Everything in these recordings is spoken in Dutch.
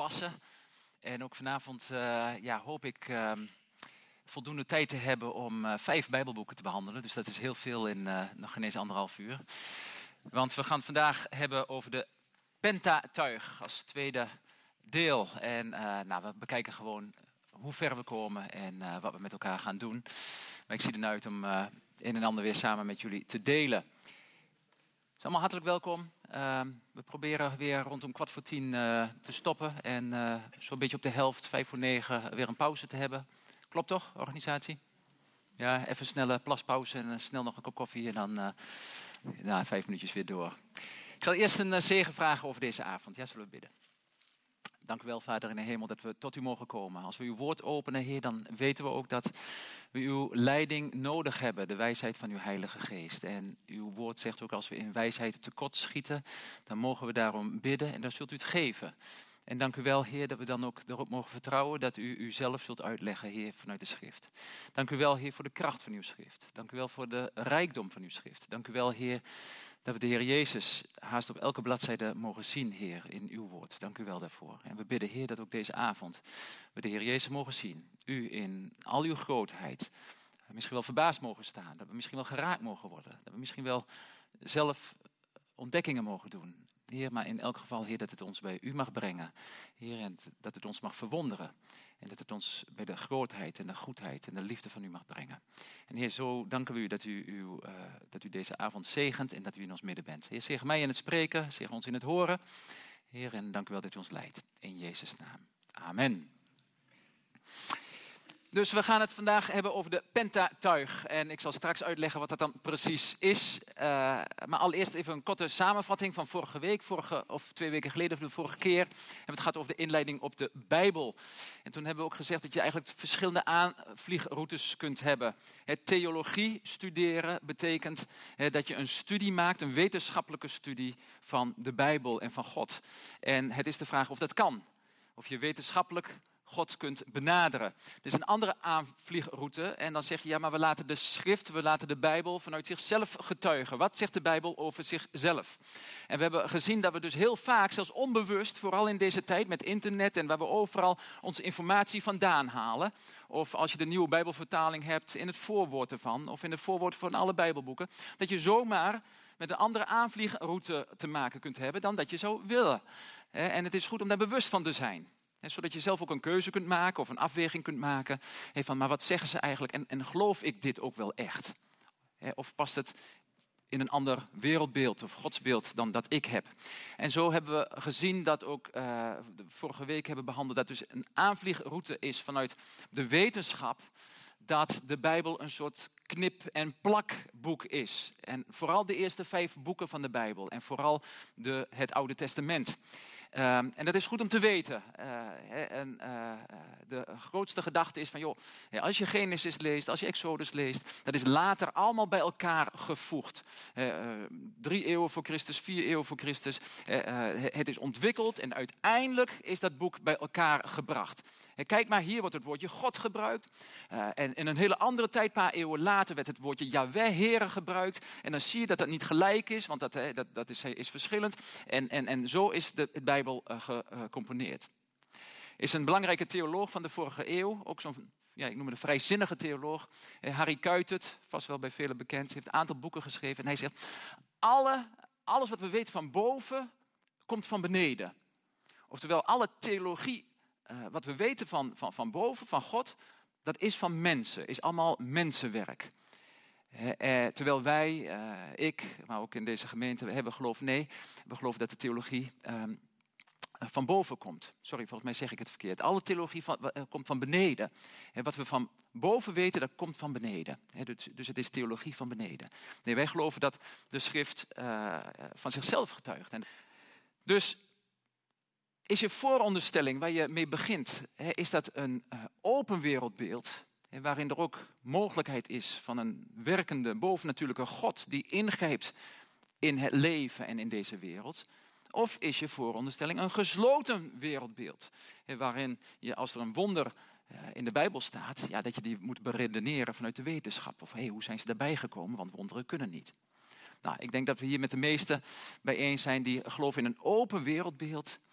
passen. En ook vanavond hoop ik voldoende tijd te hebben om 5 Bijbelboeken te behandelen. Dus dat is heel veel in nog geen eens 1,5 uur. Want we gaan het vandaag hebben over de Pentateuch als tweede deel. En we bekijken gewoon hoe ver we komen en wat we met elkaar gaan doen. Maar ik zie ernaar uit om een en ander weer samen met jullie te delen. Dus allemaal hartelijk welkom. We proberen weer rondom 8:45 te stoppen. En zo'n beetje op de helft, 8:55, weer een pauze te hebben. Klopt toch, organisatie? Ja, even een snelle plaspauze en snel nog een kop koffie. En dan 5 minuutjes weer door. Ik zal eerst een zegen vragen over deze avond. Ja, zullen we bidden. Dank u wel, Vader in de hemel, dat we tot u mogen komen. Als we uw woord openen, Heer, dan weten we ook dat we uw leiding nodig hebben. De wijsheid van uw Heilige Geest. En uw woord zegt ook, als we in wijsheid tekort schieten, dan mogen we daarom bidden en dan zult u het geven. En dank u wel, Heer, dat we dan ook erop mogen vertrouwen dat u uzelf zult uitleggen, Heer, vanuit de schrift. Dank u wel, Heer, voor de kracht van uw schrift. Dank u wel voor de rijkdom van uw schrift. Dank u wel, Heer, dat we de Heer Jezus haast op elke bladzijde mogen zien, Heer, in uw woord. Dank u wel daarvoor. En we bidden, Heer, dat ook deze avond we de Heer Jezus mogen zien. U in al uw grootheid. Misschien wel verbaasd mogen staan. Dat we misschien wel geraakt mogen worden. Dat we misschien wel zelf ontdekkingen mogen doen. Heer, maar in elk geval, Heer, dat het ons bij u mag brengen. Heer, en dat het ons mag verwonderen. En dat het ons bij de grootheid en de goedheid en de liefde van u mag brengen. En Heer, zo danken we u dat u deze avond zegent en dat u in ons midden bent. Heer, zegen mij in het spreken, zegen ons in het horen. Heer, en dank u wel dat u ons leidt. In Jezus' naam. Amen. Dus we gaan het vandaag hebben over de Pentateuch. En ik zal straks uitleggen wat dat dan precies is. Maar allereerst even een korte samenvatting van vorige week. Of 2 weken geleden, of de vorige keer. Hebben we het gehad over de inleiding op de Bijbel. En toen hebben we ook gezegd dat je eigenlijk verschillende aanvliegroutes kunt hebben. Theologie studeren betekent dat je een studie maakt. Een wetenschappelijke studie van de Bijbel en van God. En het is de vraag of dat kan. Of je wetenschappelijk God kunt benaderen. Er is een andere aanvliegroute en dan zeg je, ja, maar we laten de schrift, we laten de Bijbel vanuit zichzelf getuigen. Wat zegt de Bijbel over zichzelf? En we hebben gezien dat we dus heel vaak, zelfs onbewust, vooral in deze tijd met internet en waar we overal onze informatie vandaan halen. Of als je de nieuwe Bijbelvertaling hebt, in het voorwoord ervan, of in het voorwoord van alle Bijbelboeken, dat je zomaar met een andere aanvliegroute te maken kunt hebben dan dat je zou willen. En het is goed om daar bewust van te zijn. Zodat je zelf ook een keuze kunt maken of een afweging kunt maken. Van, maar wat zeggen ze eigenlijk en geloof ik dit ook wel echt? Of past het in een ander wereldbeeld of godsbeeld dan dat ik heb? En zo hebben we gezien dat ook vorige week hebben behandeld dat dus een aanvliegroute is vanuit de wetenschap dat de Bijbel een soort knip- en plakboek is. En vooral de eerste 5 boeken van de Bijbel en vooral het Oude Testament. En dat is goed om te weten. De grootste gedachte is van, als je Genesis leest, als je Exodus leest, dat is later allemaal bij elkaar gevoegd. 3 eeuwen voor Christus, 4 eeuwen voor Christus. Het is ontwikkeld en uiteindelijk is dat boek bij elkaar gebracht. Kijk maar, hier wordt het woordje God gebruikt. En in een hele andere tijd, een paar eeuwen later, werd het woordje Yahweh, Heere, gebruikt. En dan zie je dat dat niet gelijk is, want dat is verschillend. En zo is het Bijbel gecomponeerd. Is een belangrijke theoloog van de vorige eeuw, ook zo'n, ik noem het een vrijzinnige theoloog, Harry Kuitert, vast wel bij velen bekend, heeft een aantal boeken geschreven. En hij zegt, alles wat we weten van boven, komt van beneden. Oftewel, alle theologie, wat we weten van boven, van God, dat is van mensen, is allemaal mensenwerk. Terwijl wij, ik, maar ook in deze gemeente, we geloven dat de theologie van boven komt. Sorry, volgens mij zeg ik het verkeerd. Alle theologie komt van beneden. Wat we van boven weten, dat komt van beneden. Dus het is theologie van beneden. Nee, wij geloven dat de schrift van zichzelf getuigt. Dus is je vooronderstelling waar je mee begint, is dat een open wereldbeeld, waarin er ook mogelijkheid is van een werkende, bovennatuurlijke God die ingrijpt in het leven en in deze wereld? Of is je vooronderstelling een gesloten wereldbeeld, waarin je, als er een wonder in de Bijbel staat, dat je die moet beredeneren vanuit de wetenschap? Of hoe zijn ze daarbij gekomen, want wonderen kunnen niet. Nou, ik denk dat we hier met de meesten bijeen zijn die geloven in een open wereldbeeld,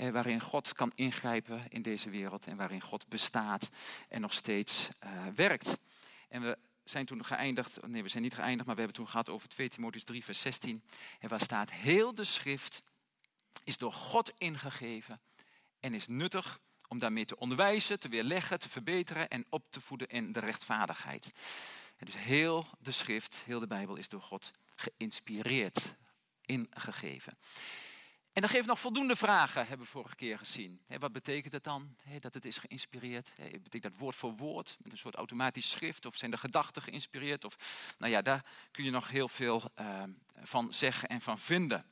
waarin God kan ingrijpen in deze wereld en waarin God bestaat en nog steeds werkt. En we zijn toen geëindigd, we zijn niet geëindigd, maar we hebben toen gehad over 2 Timotheüs 3 vers 16. En waar staat, heel de schrift is door God ingegeven en is nuttig om daarmee te onderwijzen, te weerleggen, te verbeteren en op te voeden in de rechtvaardigheid. En dus heel de schrift, heel de Bijbel is door God geïnspireerd, ingegeven. En dan geeft nog voldoende vragen, hebben we vorige keer gezien. Wat betekent het dan, dat het is geïnspireerd? Betekent dat woord voor woord, met een soort automatisch schrift? Of zijn de gedachten geïnspireerd? Of, nou ja, daar kun je nog heel veel van zeggen en van vinden.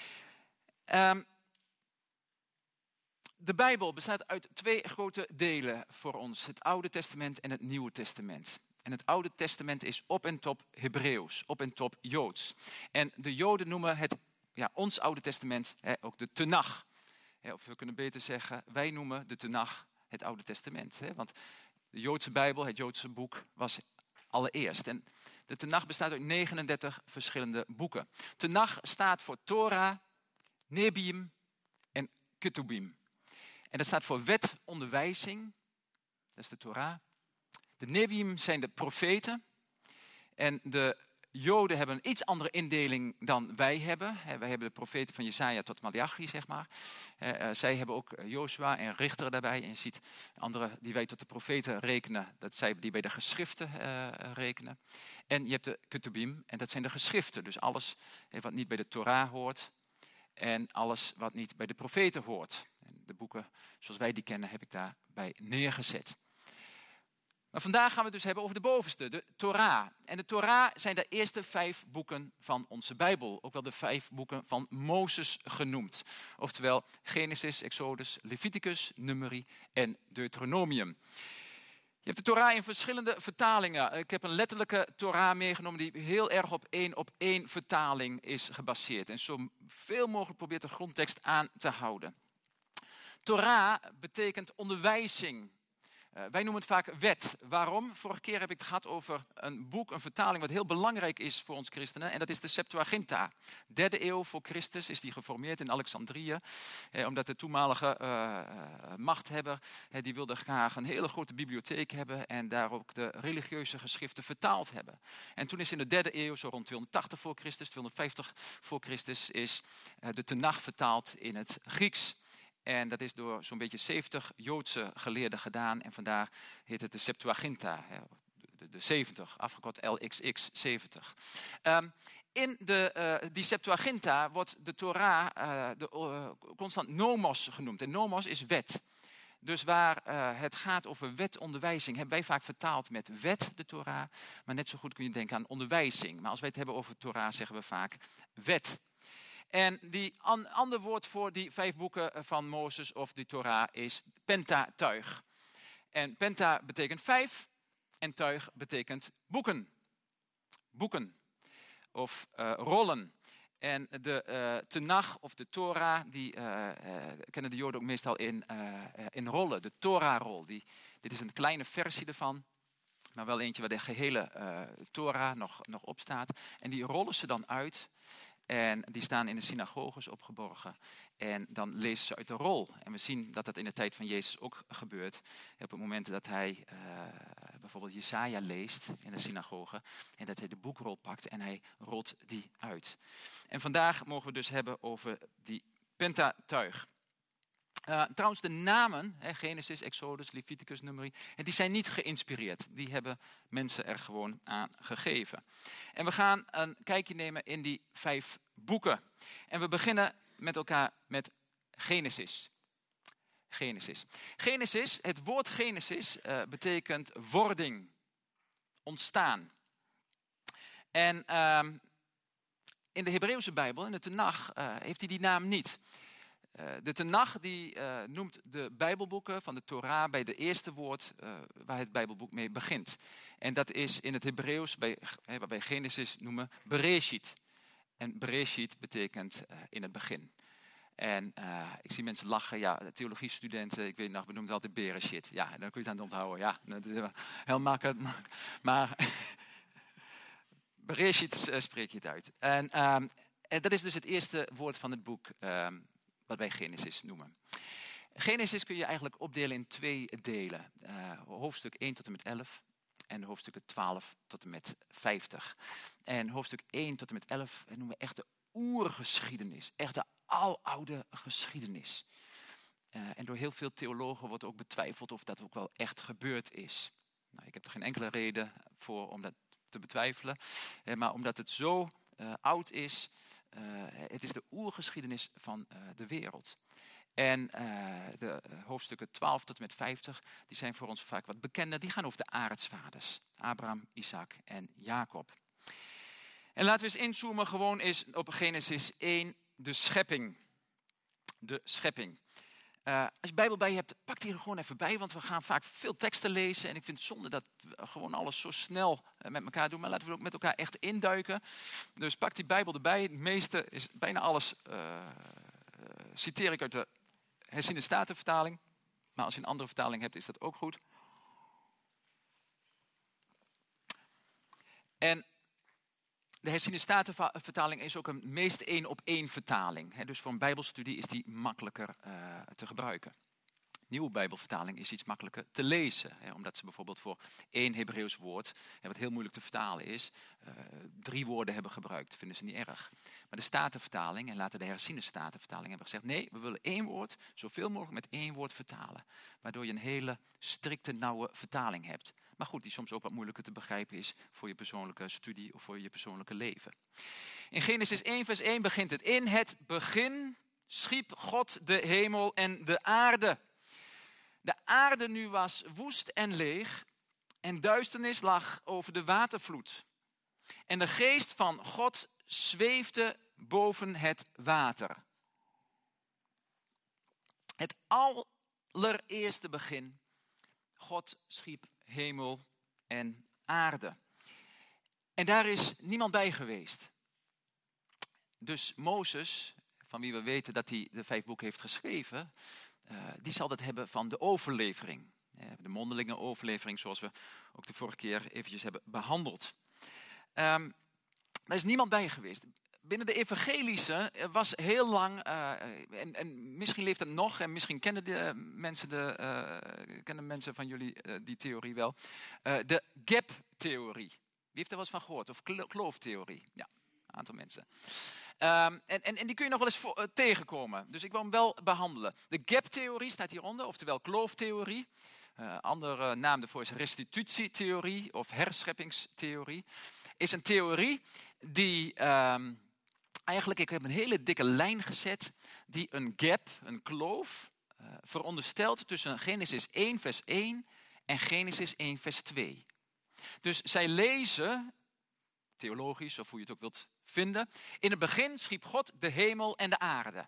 De Bijbel bestaat uit 2 grote delen voor ons. Het Oude Testament en het Nieuwe Testament. En het Oude Testament is op en top Hebreeuws, op en top Joods. En de Joden noemen het, ons Oude Testament, ook de Tenach. Of we kunnen beter zeggen, wij noemen de Tenach het Oude Testament. Want de Joodse Bijbel, het Joodse boek, was allereerst. En de Tenach bestaat uit 39 verschillende boeken. Tenach staat voor Torah, Nebiim en Ketubim. En dat staat voor wet, onderwijzing. Dat is de Torah. De Nebiim zijn de profeten. En de Joden hebben een iets andere indeling dan wij hebben. Wij hebben de profeten van Jesaja tot Maleachi, zeg maar. Zij hebben ook Jozua en Richter daarbij. En je ziet anderen die wij tot de profeten rekenen, dat zij die bij de geschriften rekenen. En je hebt de Ketubim, en dat zijn de geschriften. Dus alles wat niet bij de Torah hoort. En alles wat niet bij de profeten hoort. En de boeken zoals wij die kennen heb ik daarbij neergezet. Maar vandaag gaan we het dus hebben over de bovenste, de Torah. En de Torah zijn de eerste 5 boeken van onze Bijbel. Ook wel de 5 boeken van Mozes genoemd. Oftewel Genesis, Exodus, Leviticus, Numeri en Deuteronomium. Je hebt de Torah in verschillende vertalingen. Ik heb een letterlijke Torah meegenomen die heel erg op één vertaling is gebaseerd. En zo veel mogelijk probeert de grondtekst aan te houden. Torah betekent onderwijzing. Wij noemen het vaak wet. Waarom? Vorige keer heb ik het gehad over een boek, een vertaling wat heel belangrijk is voor ons christenen. En dat is de Septuaginta. 3e eeuw voor Christus is die geformeerd in Alexandrië. Omdat de toenmalige machthebber, die wilde graag een hele grote bibliotheek hebben. En daar ook de religieuze geschriften vertaald hebben. En toen is in de 3e eeuw, zo rond 280 voor Christus, 250 voor Christus, is de Tenach vertaald in het Grieks. En dat is door zo'n beetje 70 Joodse geleerden gedaan. En vandaar heet het de Septuaginta. De 70, afgekort LXX 70. In die Septuaginta wordt de Torah constant nomos genoemd. En nomos is wet. Dus waar het gaat over wetonderwijzing, hebben wij vaak vertaald met wet, de Torah. Maar net zo goed kun je denken aan onderwijzing. Maar als wij het hebben over Torah, zeggen we vaak wet. En die ander woord voor die 5 boeken van Mozes of de Torah is Pentatuig. En penta betekent 5 en tuig betekent boeken. Boeken of rollen. En de Tenach of de Torah, die kennen de Joden ook meestal in rollen. De Torah-rol. Dit is een kleine versie ervan. Maar wel eentje waar de gehele Torah nog op staat. En die rollen ze dan uit. En die staan in de synagoges opgeborgen. En dan lezen ze uit de rol. En we zien dat dat in de tijd van Jezus ook gebeurt. Op het moment dat hij bijvoorbeeld Jesaja leest in de synagoge. En dat hij de boekrol pakt en hij rolt die uit. En vandaag mogen we dus hebben over die Pentatuig. Trouwens, de namen, Genesis, Exodus, Leviticus, Numeri, en die zijn niet geïnspireerd. Die hebben mensen er gewoon aan gegeven. En we gaan een kijkje nemen in die 5 boeken. En we beginnen met elkaar met Genesis. Genesis, het woord Genesis betekent wording, ontstaan. En in de Hebreeuwse Bijbel, in de Tenach, heeft hij die naam niet. De Tenach die noemt de Bijbelboeken van de Torah bij de eerste woord waar het Bijbelboek mee begint. En dat is in het Hebreeuws, wat wij Genesis noemen, Bereshit. En Bereshit betekent in het begin. En ik zie mensen lachen, ja, theologiestudenten, ik weet nog, we noemen het altijd Bereshit. Ja, dan kun je het aan het onthouden, ja, dat is heel makkelijk. Maar Bereshit spreek je het uit. En dat is dus het eerste woord van het boek wat wij Genesis noemen. Genesis kun je eigenlijk opdelen in 2 delen. Hoofdstuk 1 tot en met 11 en hoofdstukken 12 tot en met 50. En hoofdstuk 1 tot en met 11 noemen we echt de oergeschiedenis. Echt de aloude geschiedenis. En door heel veel theologen wordt ook betwijfeld of dat ook wel echt gebeurd is. Nou, ik heb er geen enkele reden voor om dat te betwijfelen. Maar omdat het zo oud is, het is de oergeschiedenis van de wereld. En de hoofdstukken 12 tot en met 50, die zijn voor ons vaak wat bekender. Die gaan over de aartsvaders. Abraham, Isaac en Jacob. En laten we eens inzoomen gewoon eens op Genesis 1, de schepping. De schepping. Als je Bijbel bij je hebt, pak die er gewoon even bij. Want we gaan vaak veel teksten lezen. En ik vind het zonde dat we gewoon alles zo snel met elkaar doen. Maar laten we ook met elkaar echt induiken. Dus pak die Bijbel erbij. Het meeste is bijna alles citeer ik uit de herziene statenvertaling. Maar als je een andere vertaling hebt, is dat ook goed. En de herziene statenvertaling is ook een meest 1-op-1 vertaling. Dus voor een bijbelstudie is die makkelijker te gebruiken. Nieuwe Bijbelvertaling is iets makkelijker te lezen. Omdat ze bijvoorbeeld voor 1 Hebreeuws woord, wat heel moeilijk te vertalen is, 3 woorden hebben gebruikt. Dat vinden ze niet erg. Maar de Statenvertaling en later de herziene Statenvertaling hebben gezegd, nee, we willen 1 woord zoveel mogelijk met 1 woord vertalen. Waardoor je een hele strikte, nauwe vertaling hebt. Maar goed, die soms ook wat moeilijker te begrijpen is voor je persoonlijke studie of voor je persoonlijke leven. In Genesis 1 vers 1 begint het. In het begin schiep God de hemel en de aarde. De aarde nu was woest en leeg en duisternis lag over de watervloed. En de geest van God zweefde boven het water. Het allereerste begin. God schiep hemel en aarde. En daar is niemand bij geweest. Dus Mozes, van wie we weten dat hij de 5 boeken heeft geschreven, die zal dat hebben van de overlevering. De mondelinge overlevering, zoals we ook de vorige keer eventjes hebben behandeld. Daar is niemand bij geweest. Binnen de evangelische was heel lang, en misschien leeft het nog, en misschien kennen mensen van jullie die theorie wel, de gap-theorie. Wie heeft daar wel eens van gehoord? Of klooftheorie? Ja, een aantal mensen. En die kun je nog wel eens tegenkomen. Dus ik wil hem wel behandelen. De gap-theorie staat hieronder, oftewel klooftheorie. Andere naam daarvoor is restitutietheorie of herscheppingstheorie. Is een theorie die eigenlijk, ik heb een hele dikke lijn gezet, die een gap, een kloof, veronderstelt tussen Genesis 1 vers 1 en Genesis 1 vers 2. Dus zij lezen, theologisch of hoe je het ook wilt vinden, in het begin schiep God de hemel en de aarde.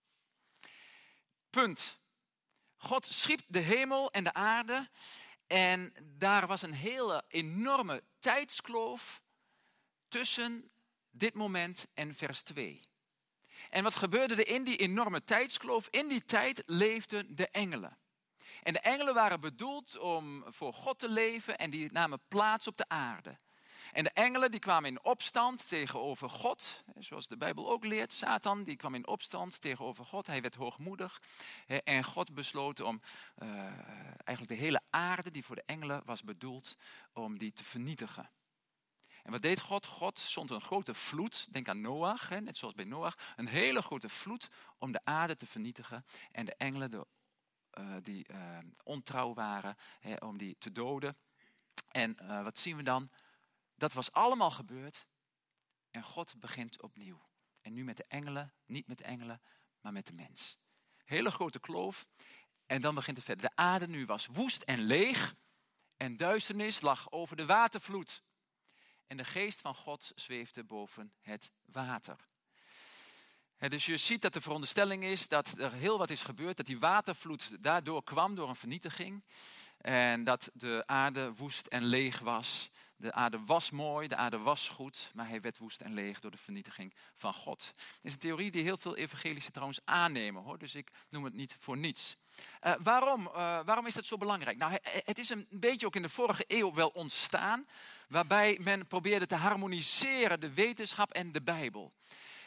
Punt. God schiep de hemel en de aarde en daar was een hele enorme tijdskloof tussen dit moment en vers 2. En wat gebeurde er in die enorme tijdskloof? In die tijd leefden de engelen. En de engelen waren bedoeld om voor God te leven en die namen plaats op de aarde. En de engelen die kwamen in opstand tegenover God, zoals de Bijbel ook leert. Satan die kwam in opstand tegenover God, hij werd hoogmoedig. En God besloot om eigenlijk de hele aarde die voor de engelen was bedoeld, om die te vernietigen. En wat deed God? God zond een grote vloed, denk aan Noach, net zoals bij Noach, een hele grote vloed om de aarde te vernietigen. En de engelen die ontrouw waren, om die te doden. En wat zien we dan? Dat was allemaal gebeurd en God begint opnieuw. En nu met de engelen, niet met de engelen, maar met de mens. Hele grote kloof en dan begint het verder. De aarde nu was woest en leeg en duisternis lag over de watervloed. En de geest van God zweefde boven het water. Dus je ziet dat de veronderstelling is dat er heel wat is gebeurd. Dat die watervloed daardoor kwam door een vernietiging. En dat de aarde woest en leeg was. De aarde was mooi, de aarde was goed. Maar hij werd woest en leeg door de vernietiging van God. Het is een theorie die heel veel evangelischen trouwens aannemen. Hoor. Dus ik noem het niet voor niets. Waarom is dat zo belangrijk? Nou, het is een beetje ook in de vorige eeuw wel ontstaan. Waarbij men probeerde te harmoniseren de wetenschap en de Bijbel.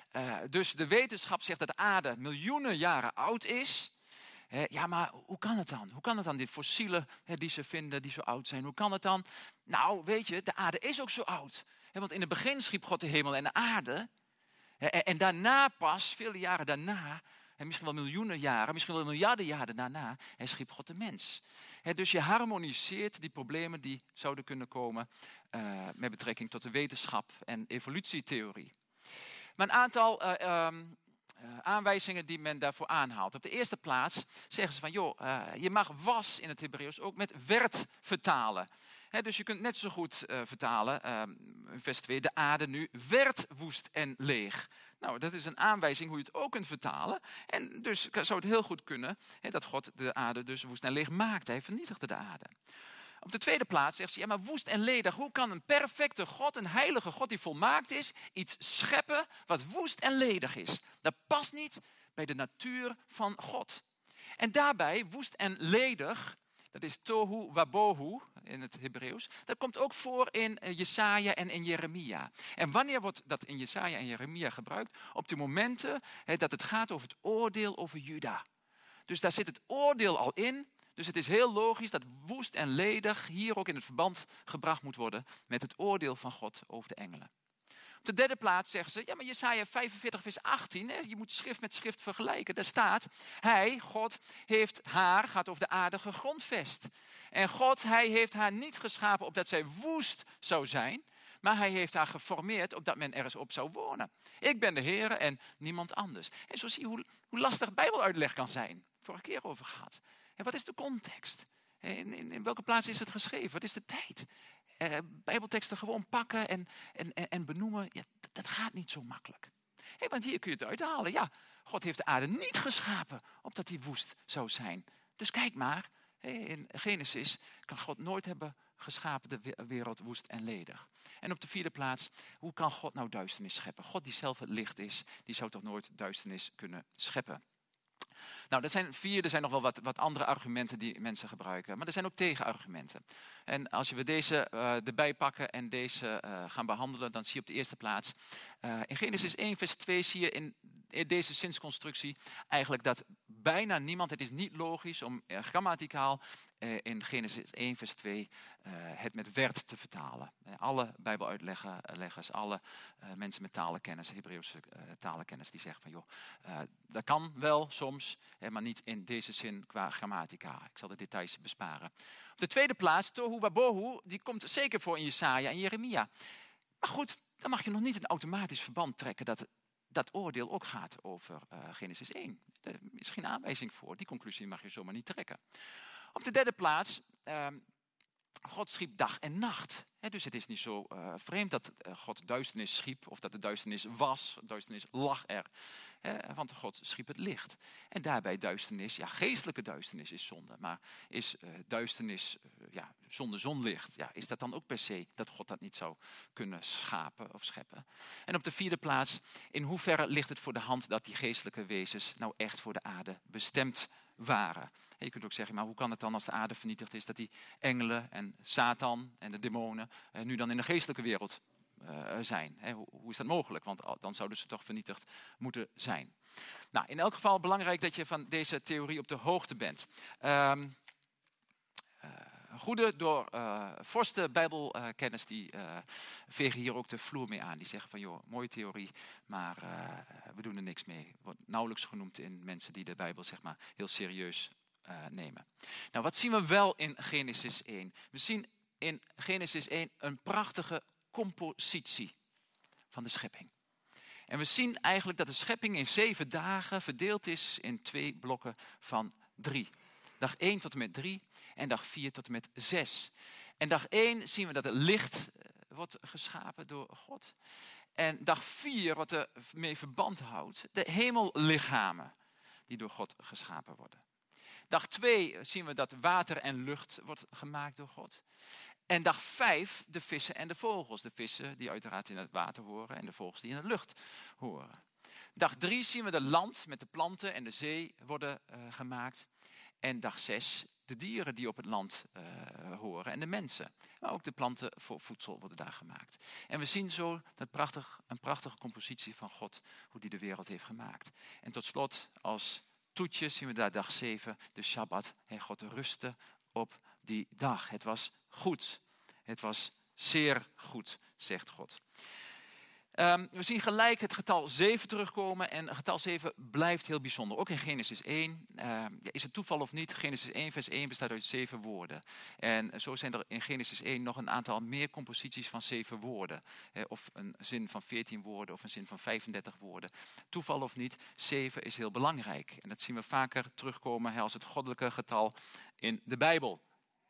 Dus de wetenschap zegt dat de aarde miljoenen jaren oud is. Ja, maar hoe kan het dan? Hoe kan het dan, die fossielen die ze vinden, die zo oud zijn? Hoe kan het dan? Nou, weet je, de aarde is ook zo oud. Want in het begin schiep God de hemel en de aarde. En daarna pas, vele jaren daarna, en misschien wel miljoenen jaren, misschien wel miljarden jaren daarna, schiep God de mens. Dus je harmoniseert die problemen die zouden kunnen komen met betrekking tot de wetenschap en evolutietheorie. Maar een aantal aanwijzingen die men daarvoor aanhaalt. Op de eerste plaats zeggen ze van, je mag was in het Hebreeuws ook met werd vertalen. Dus je kunt net zo goed vertalen, vers 2, de aarde nu werd woest en leeg. Nou, dat is een aanwijzing hoe je het ook kunt vertalen. En dus zou het heel goed kunnen dat God de aarde dus woest en leeg maakte. Hij vernietigde de aarde. Op de tweede plaats zegt ze, ja, maar woest en ledig, hoe kan een perfecte God, een heilige God die volmaakt is, iets scheppen wat woest en ledig is? Dat past niet bij de natuur van God. En daarbij, woest en ledig, dat is tohu wabohu in het Hebreeuws, dat komt ook voor in Jesaja en in Jeremia. En wanneer wordt dat in Jesaja en Jeremia gebruikt? Op de momenten dat het gaat over het oordeel over Juda. Dus daar zit het oordeel al in. Dus het is heel logisch dat woest en ledig hier ook in het verband gebracht moet worden met het oordeel van God over de engelen. Op de derde plaats zeggen ze, ja, maar Jesaja 45 vers 18, je moet schrift met schrift vergelijken. Daar staat, hij, God, heeft haar, gaat over de aarde, gegrondvest. En God, hij heeft haar niet geschapen opdat zij woest zou zijn, maar hij heeft haar geformeerd opdat men ergens op zou wonen. Ik ben de Heere en niemand anders. En zo zie je hoe lastig Bijbeluitleg kan zijn. Vorige keer over gehad. En wat is de context? In welke plaats is het geschreven? Wat is de tijd? Bijbelteksten gewoon pakken en benoemen, ja, dat gaat niet zo makkelijk. Want hier kun je het uithalen. Ja, God heeft de aarde niet geschapen opdat die woest zou zijn. Dus kijk maar, in Genesis kan God nooit hebben geschapen de wereld woest en ledig. En op de vierde plaats, hoe kan God nou duisternis scheppen? God die zelf het licht is, die zou toch nooit duisternis kunnen scheppen? Nou, dat zijn 4. Er zijn nog wel wat andere argumenten die mensen gebruiken. Maar er zijn ook tegenargumenten. En als we deze erbij pakken en deze gaan behandelen, dan zie je op de eerste plaats. In Genesis 1 vers 2 zie je in deze zinsconstructie eigenlijk dat bijna niemand, het is niet logisch om grammaticaal in Genesis 1 vers 2 het met werd te vertalen. Alle Bijbeluitleggers, alle mensen met talenkennis, Hebreeuwse talenkennis, die zeggen van dat kan wel soms, maar niet in deze zin qua grammatica. Ik zal de details besparen. Op de tweede plaats, tohu wabohu, die komt zeker voor in Jesaja en Jeremia. Maar goed, dan mag je nog niet een automatisch verband trekken dat oordeel ook gaat over Genesis 1. Daar is geen aanwijzing voor. Die conclusie mag je zomaar niet trekken. Op de derde plaats, God schiep dag en nacht. Dus het is niet zo vreemd dat God duisternis schiep of dat de duisternis was. Duisternis lag er. Want God schiep het licht. En daarbij duisternis, ja, geestelijke duisternis is zonde. Maar is duisternis zonder zonlicht, ja, is dat dan ook per se dat God dat niet zou kunnen schapen of scheppen? En op de vierde plaats, in hoeverre ligt het voor de hand dat die geestelijke wezens nou echt voor de aarde bestemd waren? En je kunt ook zeggen, maar hoe kan het dan als de aarde vernietigd is dat die engelen en Satan en de demonen nu dan in de geestelijke wereld zijn? Hoe is dat mogelijk? Want dan zouden ze toch vernietigd moeten zijn. Nou, in elk geval belangrijk dat je van deze theorie op de hoogte bent. Goede door forste Bijbelkennis die vegen hier ook de vloer mee aan. Die zeggen van mooie theorie, maar we doen er niks mee. Wordt nauwelijks genoemd in mensen die de Bijbel zeg maar heel serieus nemen. Nou, wat zien we wel in Genesis 1? We zien in Genesis 1 een prachtige compositie van de schepping. En we zien eigenlijk dat de schepping in 7 dagen verdeeld is in 2 blokken van 3. Dag 1 tot en met 3 en dag 4 tot en met 6. En dag 1 zien we dat het licht wordt geschapen door God. En dag 4, wat er mee verband houdt, de hemellichamen die door God geschapen worden. Dag 2 zien we dat water en lucht wordt gemaakt door God. En dag 5 de vissen en de vogels. De vissen die uiteraard in het water horen en de vogels die in de lucht horen. Dag 3 zien we de land met de planten en de zee worden gemaakt. En dag 6 de dieren die op het land horen en de mensen. Maar ook de planten voor voedsel worden daar gemaakt. En we zien zo een prachtige compositie van God, hoe die de wereld heeft gemaakt. En tot slot als toetje zien we daar dag 7, de Shabbat. En God rustte op die dag. Het was goed. Het was zeer goed, zegt God. We zien gelijk het getal 7 terugkomen en getal 7 blijft heel bijzonder. Ook in Genesis 1, is het toeval of niet, Genesis 1 vers 1 bestaat uit 7 woorden. En zo zijn er in Genesis 1 nog een aantal meer composities van 7 woorden. Of een zin van 14 woorden of een zin van 35 woorden. Toeval of niet, 7 is heel belangrijk. En dat zien we vaker terugkomen als het goddelijke getal in de Bijbel.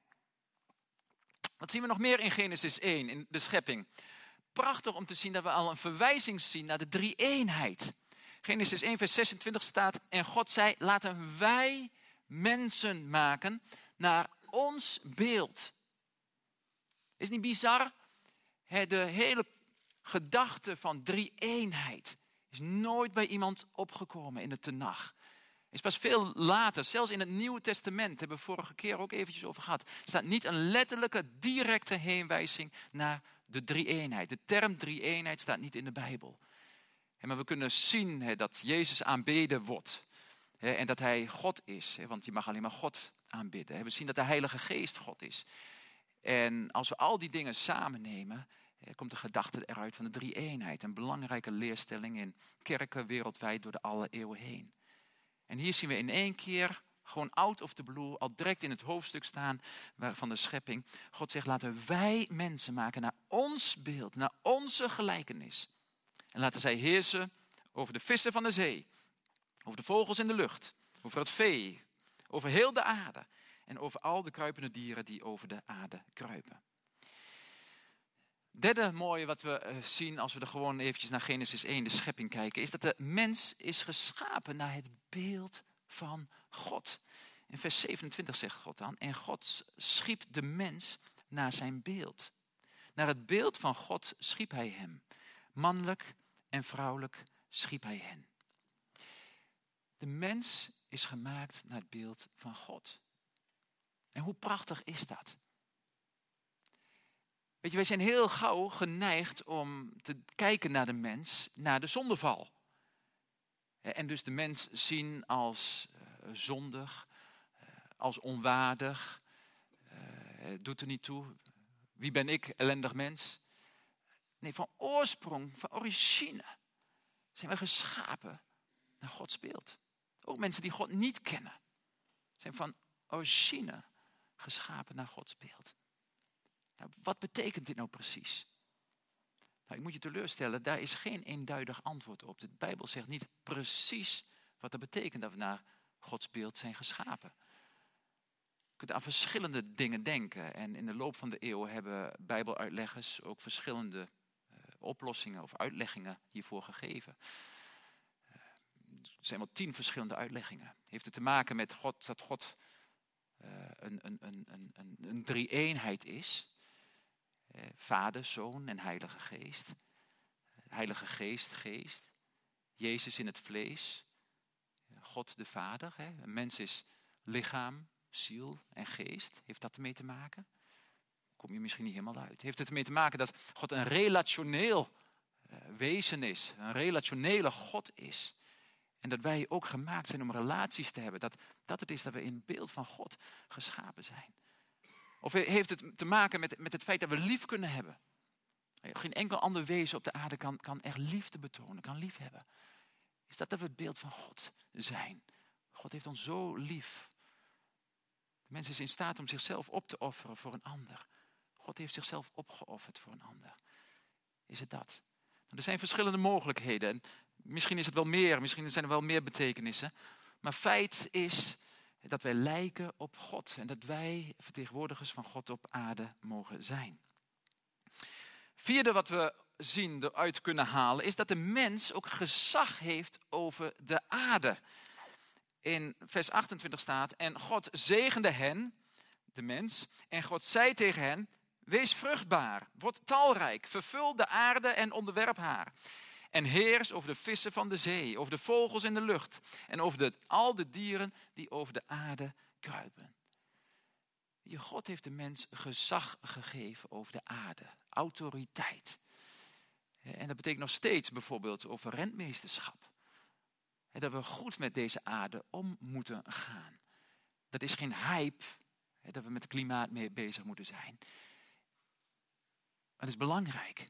Wat zien we nog meer in Genesis 1, in de schepping? Prachtig om te zien dat we al een verwijzing zien naar de drie-eenheid. Genesis 1 vers 26 staat, en God zei, laten wij mensen maken naar ons beeld. Is niet bizar? De hele gedachte van drie-eenheid is nooit bij iemand opgekomen in de Tenach. Is pas veel later, zelfs in het Nieuwe Testament, hebben we vorige keer ook eventjes over gehad, staat niet een letterlijke, directe heenwijzing naar de drie-eenheid. De term drie-eenheid staat niet in de Bijbel. Maar we kunnen zien dat Jezus aanbeden wordt. En dat hij God is, want je mag alleen maar God aanbidden. We zien dat de Heilige Geest God is. En als we al die dingen samen nemen, komt de gedachte eruit van de drie-eenheid. Een belangrijke leerstelling in kerken wereldwijd door de alle eeuwen heen. En hier zien we in één keer, gewoon out of the blue, al direct in het hoofdstuk staan van de schepping. God zegt, laten wij mensen maken naar ons beeld, naar onze gelijkenis. En laten zij heersen over de vissen van de zee, over de vogels in de lucht, over het vee, over heel de aarde. En over al de kruipende dieren die over de aarde kruipen. Derde mooie wat we zien als we er gewoon eventjes naar Genesis 1, de schepping kijken, is dat de mens is geschapen naar het beeld van God. In vers 27 zegt God dan, en God schiep de mens naar zijn beeld. Naar het beeld van God schiep hij hem. Mannelijk en vrouwelijk schiep hij hen. De mens is gemaakt naar het beeld van God. En hoe prachtig is dat? Weet je, wij zijn heel gauw geneigd om te kijken naar de mens, naar de zondeval. En dus de mens zien als zondig, als onwaardig, doet er niet toe. Wie ben ik, ellendig mens? Nee, van oorsprong, van origine zijn we geschapen naar Gods beeld. Ook mensen die God niet kennen, zijn van origine geschapen naar Gods beeld. Nou, wat betekent dit nou precies? Nou, ik moet je teleurstellen, daar is geen eenduidig antwoord op. De Bijbel zegt niet precies wat dat betekent dat we naar Gods beeld zijn geschapen. Je kunt aan verschillende dingen denken. En in de loop van de eeuwen hebben Bijbeluitleggers ook verschillende oplossingen of uitleggingen hiervoor gegeven. Er zijn wel 10 verschillende uitleggingen. Heeft het te maken met dat God een drie-eenheid is. Vader, Zoon en Heilige Geest. Heilige Geest, geest. Jezus in het vlees. God de Vader. Een mens is lichaam, ziel en geest. Heeft dat ermee te maken? Kom je misschien niet helemaal uit. Heeft het ermee te maken dat God een relationeel wezen is. Een relationele God is. En dat wij ook gemaakt zijn om relaties te hebben. Dat het is dat we in het beeld van God geschapen zijn. Of heeft het te maken met het feit dat we lief kunnen hebben. Geen enkel ander wezen op de aarde kan echt liefde betonen, kan lief hebben. Is dat we het beeld van God zijn. God heeft ons zo lief. De mens is in staat om zichzelf op te offeren voor een ander. God heeft zichzelf opgeofferd voor een ander. Is het dat? Nou, er zijn verschillende mogelijkheden. En misschien is het wel meer, misschien zijn er wel meer betekenissen. Maar feit is dat wij lijken op God. En dat wij vertegenwoordigers van God op aarde mogen zijn. Vierde wat we zien eruit kunnen halen is dat de mens ook gezag heeft over de aarde. In vers 28 staat, en God zegende hen, de mens, en God zei tegen hen, wees vruchtbaar, word talrijk, vervul de aarde en onderwerp haar. En heers over de vissen van de zee, over de vogels in de lucht en over al de dieren die over de aarde kruipen. God heeft de mens gezag gegeven over de aarde. Autoriteit. En dat betekent nog steeds bijvoorbeeld over rentmeesterschap. Dat we goed met deze aarde om moeten gaan. Dat is geen hype, dat we met het klimaat mee bezig moeten zijn. Maar het is belangrijk.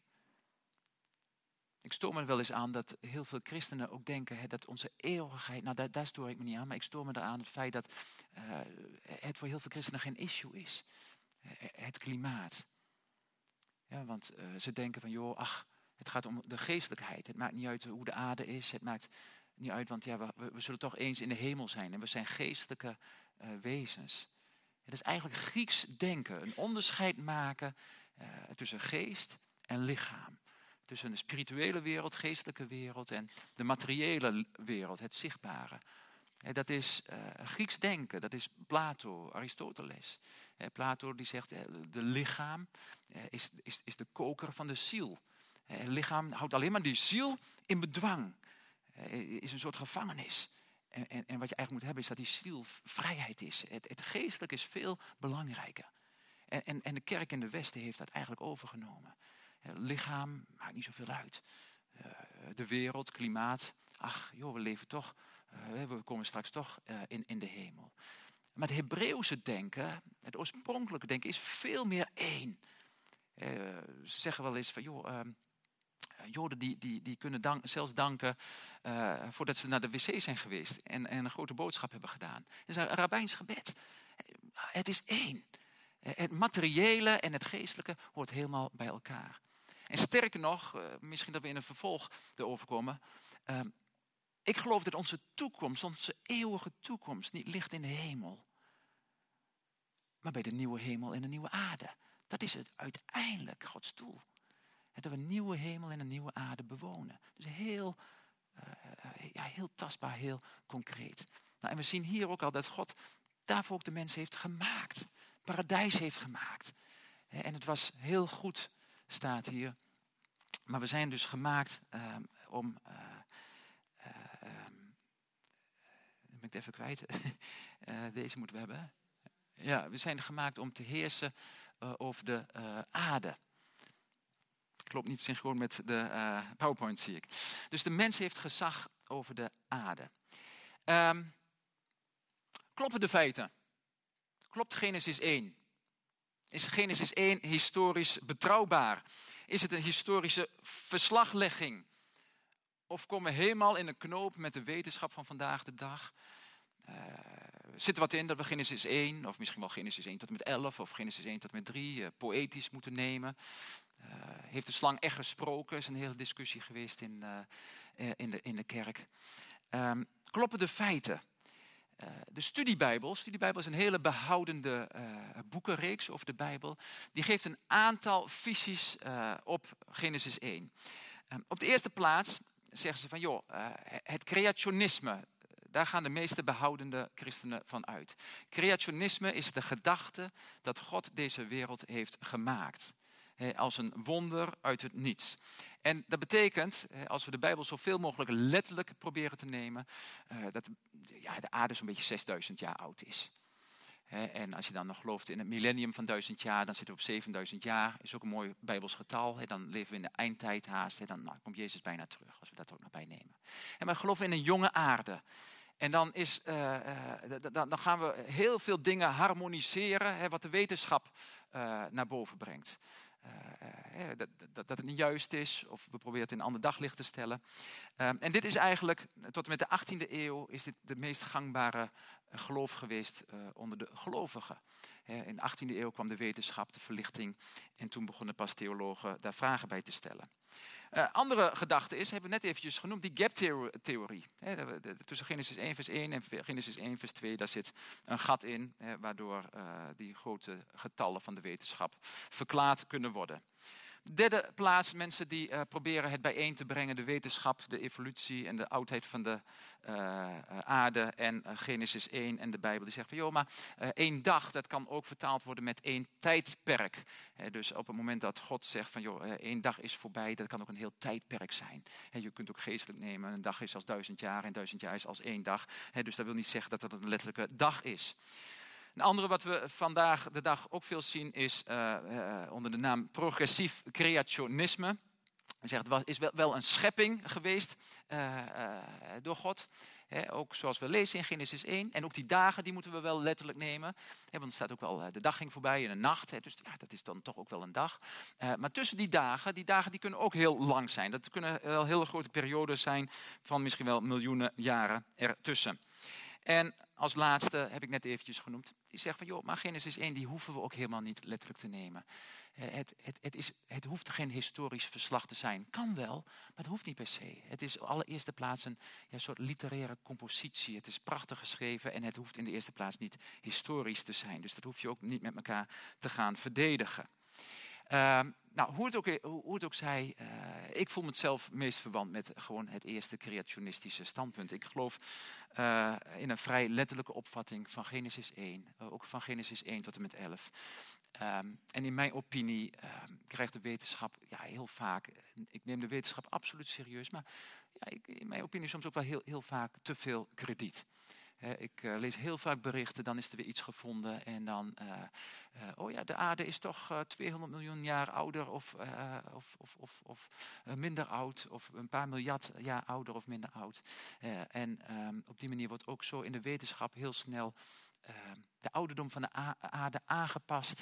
Ik stoor me er wel eens aan dat heel veel christenen ook denken dat onze eeuwigheid, nou daar stoor ik me niet aan, maar ik stoor me eraan het feit dat het voor heel veel christenen geen issue is. Het klimaat. Ja, want ze denken van het gaat om de geestelijkheid. Het maakt niet uit hoe de aarde is, het maakt niet uit, want we zullen toch eens in de hemel zijn en we zijn geestelijke wezens. Het is eigenlijk Grieks denken, een onderscheid maken tussen geest en lichaam. Tussen de spirituele wereld, geestelijke wereld en de materiële wereld, het zichtbare. Dat is Grieks denken, dat is Plato, Aristoteles. Plato die zegt, de lichaam is de koker van de ziel. Het lichaam houdt alleen maar die ziel in bedwang. Is een soort gevangenis. En wat je eigenlijk moet hebben is dat die ziel vrijheid is. Het geestelijk is veel belangrijker. En de kerk in de Westen heeft dat eigenlijk overgenomen. Het lichaam maakt niet zoveel uit. De wereld, klimaat. We leven toch. We komen straks toch in de hemel. Maar het Hebreeuwse denken, het oorspronkelijke denken, is veel meer één. Ze zeggen wel eens van Joden die kunnen zelfs danken voordat ze naar de wc zijn geweest en een grote boodschap hebben gedaan. Het is een rabbijns gebed. Het is één. Het materiële en het geestelijke hoort helemaal bij elkaar. En sterker nog, misschien dat we in een vervolg erover komen. Ik geloof dat onze toekomst, onze eeuwige toekomst, niet ligt in de hemel. Maar bij de nieuwe hemel en de nieuwe aarde. Dat is het uiteindelijk, Gods doel. Dat we een nieuwe hemel en een nieuwe aarde bewonen. Dus heel tastbaar, heel concreet. Nou, en we zien hier ook al dat God daarvoor ook de mens heeft gemaakt. Paradijs heeft gemaakt. En het was heel goed, staat hier. Maar we zijn dus gemaakt om... ben ik het even kwijt. Deze moeten we hebben. Ja, we zijn gemaakt om te heersen over de aarde. Klopt niet synchroon met de PowerPoint, zie ik. Dus de mens heeft gezag over de aarde. Kloppen de feiten? Klopt Genesis 1? Is Genesis 1 historisch betrouwbaar? Is het een historische verslaglegging? Of komen we helemaal in een knoop met de wetenschap van vandaag de dag? Zit er wat in dat we Genesis 1, of misschien wel Genesis 1 tot en met 11, of Genesis 1 tot en met 3, poëtisch moeten nemen? Heeft de slang echt gesproken? Is een hele discussie geweest in de kerk. Kloppen de feiten? De studiebijbel is een hele behoudende boekenreeks over de Bijbel. Die geeft een aantal visies op Genesis 1. Op de eerste plaats zeggen ze van het creationisme. Daar gaan de meeste behoudende christenen van uit. Creationisme is de gedachte dat God deze wereld heeft gemaakt. Als een wonder uit het niets. En dat betekent, als we de Bijbel zoveel mogelijk letterlijk proberen te nemen, dat de aarde zo'n beetje 6000 jaar oud is. En als je dan nog gelooft in het millennium van 1000 jaar, dan zitten we op 7000 jaar. Is ook een mooi Bijbels getal. Dan leven we in de eindtijd haast. Dan komt Jezus bijna terug, als we dat ook nog bij nemen. En we geloven in een jonge aarde. En dan gaan we heel veel dingen harmoniseren, wat de wetenschap naar boven brengt. Dat het niet juist is, of we proberen het in een ander daglicht te stellen. En dit is eigenlijk, tot en met de 18e eeuw, is dit de meest gangbare geloof geweest onder de gelovigen. In de 18e eeuw kwam de wetenschap, de verlichting, en toen begonnen pas theologen daar vragen bij te stellen. Andere gedachte is, hebben we net eventjes genoemd, die gap-theorie. Tussen Genesis 1 vers 1 en Genesis 1 vers 2, daar zit een gat in, waardoor die grote getallen van de wetenschap verklaard kunnen worden. Derde plaats, mensen die proberen het bijeen te brengen, de wetenschap, de evolutie en de oudheid van de aarde en Genesis 1 en de Bijbel. Die zeggen van, maar 1 dag, dat kan ook vertaald worden met 1 tijdperk. Dus op het moment dat God zegt van, 1 dag is voorbij, dat kan ook een heel tijdperk zijn. Je kunt ook geestelijk nemen, een dag is als 1000 jaar en 1000 jaar is als 1 dag. Dus dat wil niet zeggen dat het een letterlijke dag is. Een andere wat we vandaag de dag ook veel zien is onder de naam progressief creationisme. Hij zegt, het is wel een schepping geweest door God. Ook zoals we lezen in Genesis 1. En ook die dagen, die moeten we wel letterlijk nemen. Want er staat ook wel, de dag ging voorbij en een nacht. Dus ja, dat is dan toch ook wel een dag. Maar tussen die dagen die kunnen ook heel lang zijn. Dat kunnen wel hele grote periodes zijn van misschien wel miljoenen jaren ertussen. En als laatste heb ik net eventjes genoemd. Die zegt van, joh, maar Genesis 1, die hoeven we ook helemaal niet letterlijk te nemen. Het hoeft geen historisch verslag te zijn. Kan wel, maar het hoeft niet per se. Het is allereerste plaats een soort literaire compositie. Het is prachtig geschreven en het hoeft in de eerste plaats niet historisch te zijn. Dus dat hoef je ook niet met elkaar te gaan verdedigen. Hoe het ook zij, ik voel me zelf meest verwant met gewoon het eerste creationistische standpunt. Ik geloof in een vrij letterlijke opvatting van Genesis 1, ook van Genesis 1 tot en met 11. En in mijn opinie krijgt de wetenschap heel vaak, ik neem de wetenschap absoluut serieus, maar in mijn opinie soms ook wel heel vaak te veel krediet. Ik lees heel vaak berichten, dan is er weer iets gevonden en dan, de aarde is toch 200 miljoen jaar ouder of minder oud, of een paar miljard jaar ouder of minder oud. Op die manier wordt ook zo in de wetenschap heel snel de ouderdom van de aarde aangepast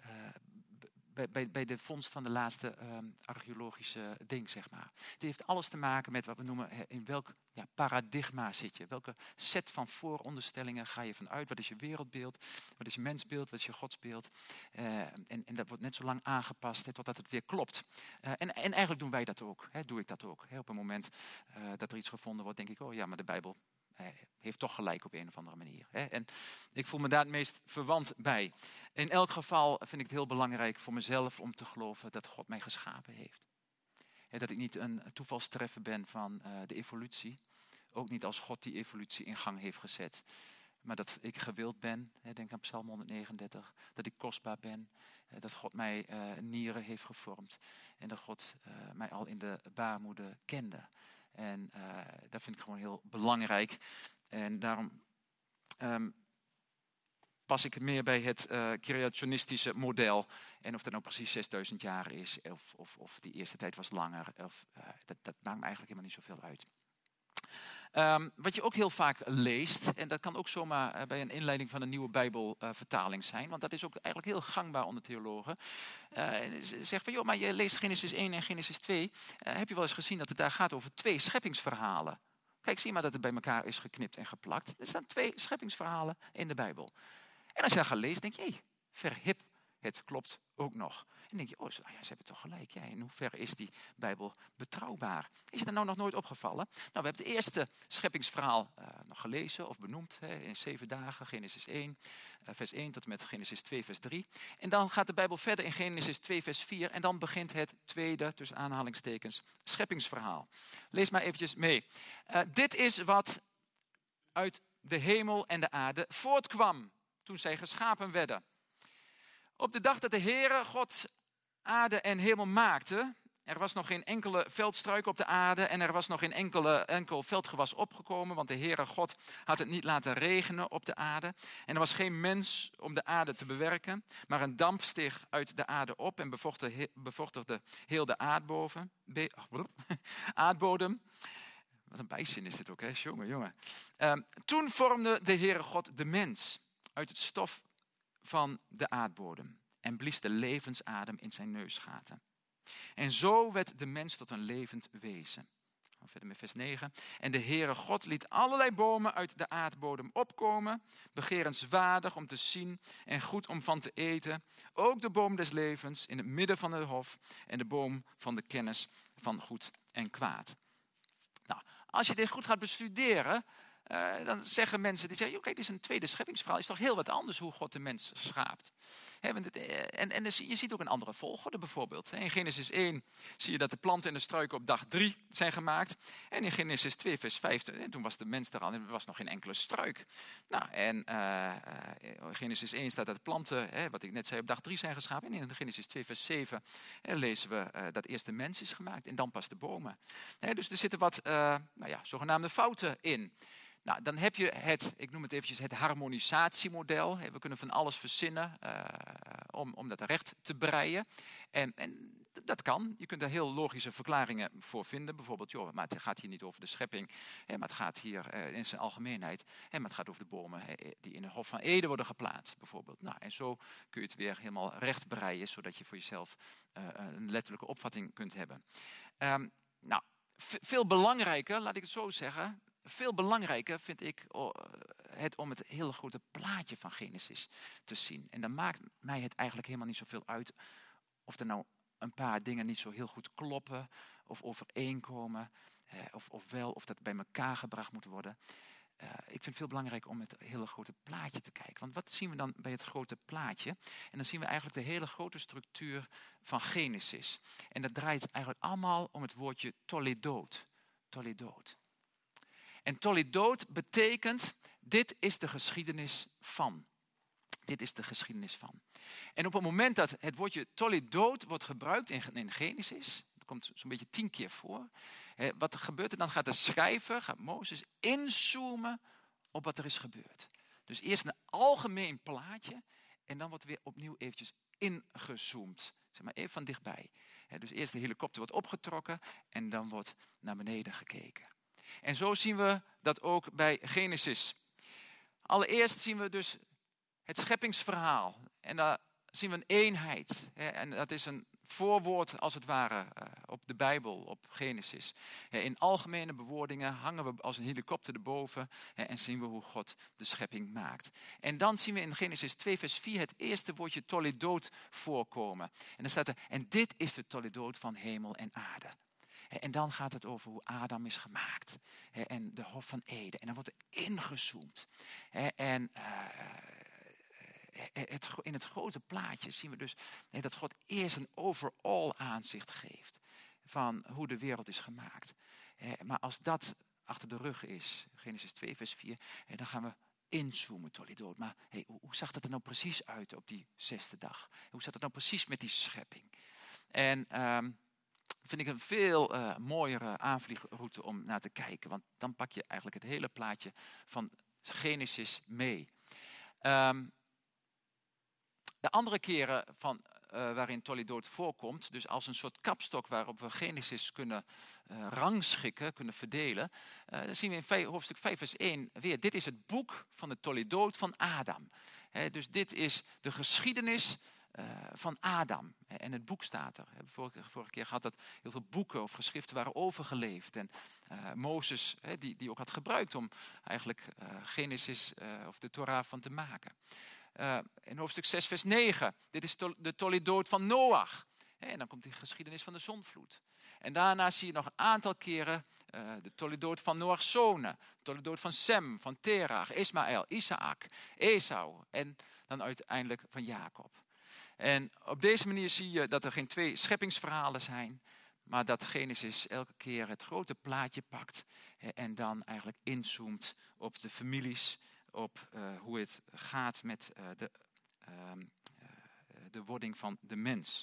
bij de vondst van de laatste archeologische ding, zeg maar. Het heeft alles te maken met wat we noemen, in welk paradigma zit je. Welke set van vooronderstellingen ga je vanuit? Wat is je wereldbeeld? Wat is je mensbeeld? Wat is je godsbeeld? En dat wordt net zo lang aangepast totdat het weer klopt. En eigenlijk doen wij dat ook. Doe ik dat ook. Op het moment dat er iets gevonden wordt, denk ik, oh ja, maar de Bijbel heeft toch gelijk op een of andere manier. En ik voel me daar het meest verwant bij. In elk geval vind ik het heel belangrijk voor mezelf om te geloven dat God mij geschapen heeft. Dat ik niet een toevalstreffer ben van de evolutie. Ook niet als God die evolutie in gang heeft gezet. Maar dat ik gewild ben, denk aan Psalm 139, dat ik kostbaar ben. Dat God mij nieren heeft gevormd. En dat God mij al in de baarmoeder kende. En dat vind ik gewoon heel belangrijk. En daarom pas ik meer bij het creationistische model. En of dat nou precies 6000 jaar is, of die eerste tijd was langer. Dat maakt me eigenlijk helemaal niet zoveel uit. Wat je ook heel vaak leest, en dat kan ook zomaar bij een inleiding van een nieuwe Bijbelvertaling zijn, want dat is ook eigenlijk heel gangbaar onder theologen. Zegt van, joh, maar je leest Genesis 1 en Genesis 2. Heb je wel eens gezien dat het daar gaat over 2 scheppingsverhalen? Kijk, zie maar dat het bij elkaar is geknipt en geplakt. Er staan 2 scheppingsverhalen in de Bijbel. En als je dat gaat lezen, denk je, hé, verhip, het klopt ook nog. En denk je, ze hebben toch gelijk. Ja, in hoeverre is die Bijbel betrouwbaar? Is je dat nou nog nooit opgevallen? Nou, we hebben het eerste scheppingsverhaal nog gelezen of benoemd in 7 dagen. Genesis 1, vers 1 tot en met Genesis 2, vers 3. En dan gaat de Bijbel verder in Genesis 2, vers 4. En dan begint het tweede, tussen aanhalingstekens, scheppingsverhaal. Lees maar eventjes mee. Dit is wat uit de hemel en de aarde voortkwam toen zij geschapen werden. Op de dag dat de Heere God aarde en hemel maakte, er was nog geen enkele veldstruik op de aarde en er was nog geen enkel veldgewas opgekomen, want de Heere God had het niet laten regenen op de aarde. En er was geen mens om de aarde te bewerken, maar een damp steeg uit de aarde op en bevochtigde heel de aardbodem. Wat een bijzin is dit ook, hè? Jongen. Toen vormde de Heere God de mens uit het stof van de aardbodem en blies de levensadem in zijn neusgaten. En zo werd de mens tot een levend wezen. Verder met vers 9. En de Heere God liet allerlei bomen uit de aardbodem opkomen, begerenswaardig om te zien en goed om van te eten. Ook de boom des levens in het midden van het hof en de boom van de kennis van goed en kwaad. Nou, als je dit goed gaat bestuderen, dan zeggen mensen, die zeggen, kijk, dit is een tweede scheppingsverhaal. Het is toch heel wat anders hoe God de mens schaapt. En je ziet ook een andere volgorde bijvoorbeeld. In Genesis 1 zie je dat de planten en de struiken op dag 3 zijn gemaakt. En in Genesis 2 vers 5, toen was de mens er al en er was nog geen enkele struik. Nou, en in Genesis 1 staat dat de planten, wat ik net zei, op dag 3 zijn geschapen. En in Genesis 2 vers 7 lezen we dat eerst de mens is gemaakt en dan pas de bomen. Dus er zitten wat zogenaamde fouten in. Nou, dan heb je ik noem het eventjes het harmonisatiemodel. We kunnen van alles verzinnen om dat recht te breien. En dat kan. Je kunt er heel logische verklaringen voor vinden. Bijvoorbeeld, maar het gaat hier niet over de schepping. Maar het gaat hier in zijn algemeenheid. Maar het gaat over de bomen die in het Hof van Eden worden geplaatst. Bijvoorbeeld. Nou, en zo kun je het weer helemaal recht breien. Zodat je voor jezelf een letterlijke opvatting kunt hebben. Nou, veel belangrijker, laat ik het zo zeggen. Veel belangrijker vind ik het om het hele grote plaatje van Genesis te zien. En dan maakt mij het eigenlijk helemaal niet zoveel uit of er nou een paar dingen niet zo heel goed kloppen of overeenkomen. Of dat bij elkaar gebracht moet worden. Ik vind het veel belangrijker om het hele grote plaatje te kijken. Want wat zien we dan bij het grote plaatje? En dan zien we eigenlijk de hele grote structuur van Genesis. En dat draait eigenlijk allemaal om het woordje toledot. Toledot. En toledot betekent, dit is de geschiedenis van. Dit is de geschiedenis van. En op het moment dat het woordje toledot wordt gebruikt in Genesis, dat komt zo'n beetje 10 keer voor. Wat er gebeurt er dan? Gaat de schrijver, gaat Mozes inzoomen op wat er is gebeurd. Dus eerst een algemeen plaatje en dan wordt weer opnieuw eventjes ingezoomd. Zeg maar even van dichtbij. Dus eerst de helikopter wordt opgetrokken en dan wordt naar beneden gekeken. En zo zien we dat ook bij Genesis. Allereerst zien we dus het scheppingsverhaal. En daar zien we een eenheid. En dat is een voorwoord als het ware op de Bijbel, op Genesis. In algemene bewoordingen hangen we als een helikopter erboven en zien we hoe God de schepping maakt. En dan zien we in Genesis 2 vers 4 het eerste woordje toledot voorkomen. En dan staat er, en dit is de toledot van hemel en aarde. En dan gaat het over hoe Adam is gemaakt. En de Hof van Eden. En dan wordt er ingezoomd. En in het grote plaatje zien we dus dat God eerst een overall aanzicht geeft. Van hoe de wereld is gemaakt. Maar als dat achter de rug is, Genesis 2 vers 4. Dan gaan we inzoomen, toledot. Maar hoe zag dat er nou precies uit op die 6e dag? Hoe zat het nou precies met die schepping? En vind ik een veel mooiere aanvliegroute om naar te kijken. Want dan pak je eigenlijk het hele plaatje van Genesis mee. De andere keren waarin toledot voorkomt, dus als een soort kapstok waarop we Genesis kunnen rangschikken, kunnen verdelen, dan zien we in hoofdstuk 5 vers 1 weer, dit is het boek van de toledot van Adam. Dus dit is de geschiedenis van Adam. En het boek staat er. Vorige keer had dat heel veel boeken of geschriften waren overgeleverd. En Mozes, die ook had gebruikt om eigenlijk Genesis of de Torah van te maken. In hoofdstuk 6 vers 9. Dit is de toledot van Noach. En dan komt die geschiedenis van de zondvloed. En daarna zie je nog een aantal keren de toledot van Noach's zonen. Toledot van Sem, van Terach, Ismaël, Isaac, Esau. En dan uiteindelijk van Jacob. En op deze manier zie je dat er geen 2 scheppingsverhalen zijn. Maar dat Genesis elke keer het grote plaatje pakt. En dan eigenlijk inzoomt op de families. Op hoe het gaat met de wording van de mens.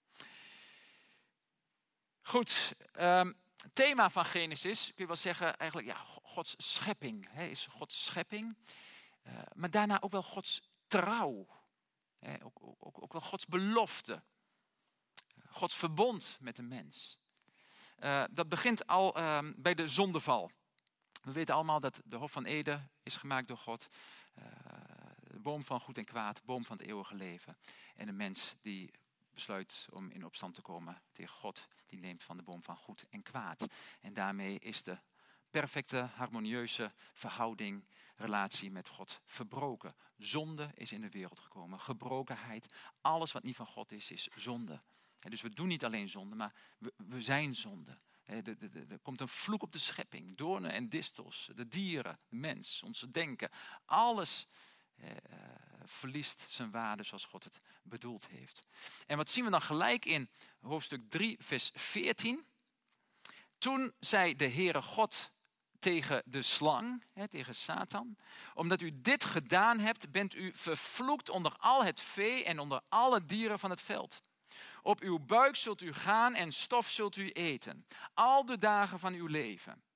Goed, het thema van Genesis, kun je wel zeggen, eigenlijk Gods schepping. Is Gods schepping. Maar daarna ook wel Gods trouw. Ook wel Gods belofte. Gods verbond met de mens. Dat begint al bij de zondeval. We weten allemaal dat de Hof van Eden is gemaakt door God. De boom van goed en kwaad, de boom van het eeuwige leven. En de mens die besluit om in opstand te komen tegen God, die neemt van de boom van goed en kwaad. En daarmee is de perfecte, harmonieuze verhouding, relatie met God verbroken. Zonde is in de wereld gekomen. Gebrokenheid, alles wat niet van God is zonde. En dus we doen niet alleen zonde, maar we zijn zonde. Er komt een vloek op de schepping. Doornen en distels, de dieren, de mens, ons denken. Alles verliest zijn waarde zoals God het bedoeld heeft. En wat zien we dan gelijk in hoofdstuk 3 vers 14? Toen zei de Heere God tegen de slang, tegen Satan. Omdat u dit gedaan hebt, bent u vervloekt onder al het vee en onder alle dieren van het veld. Op uw buik zult u gaan en stof zult u eten, al de dagen van uw leven.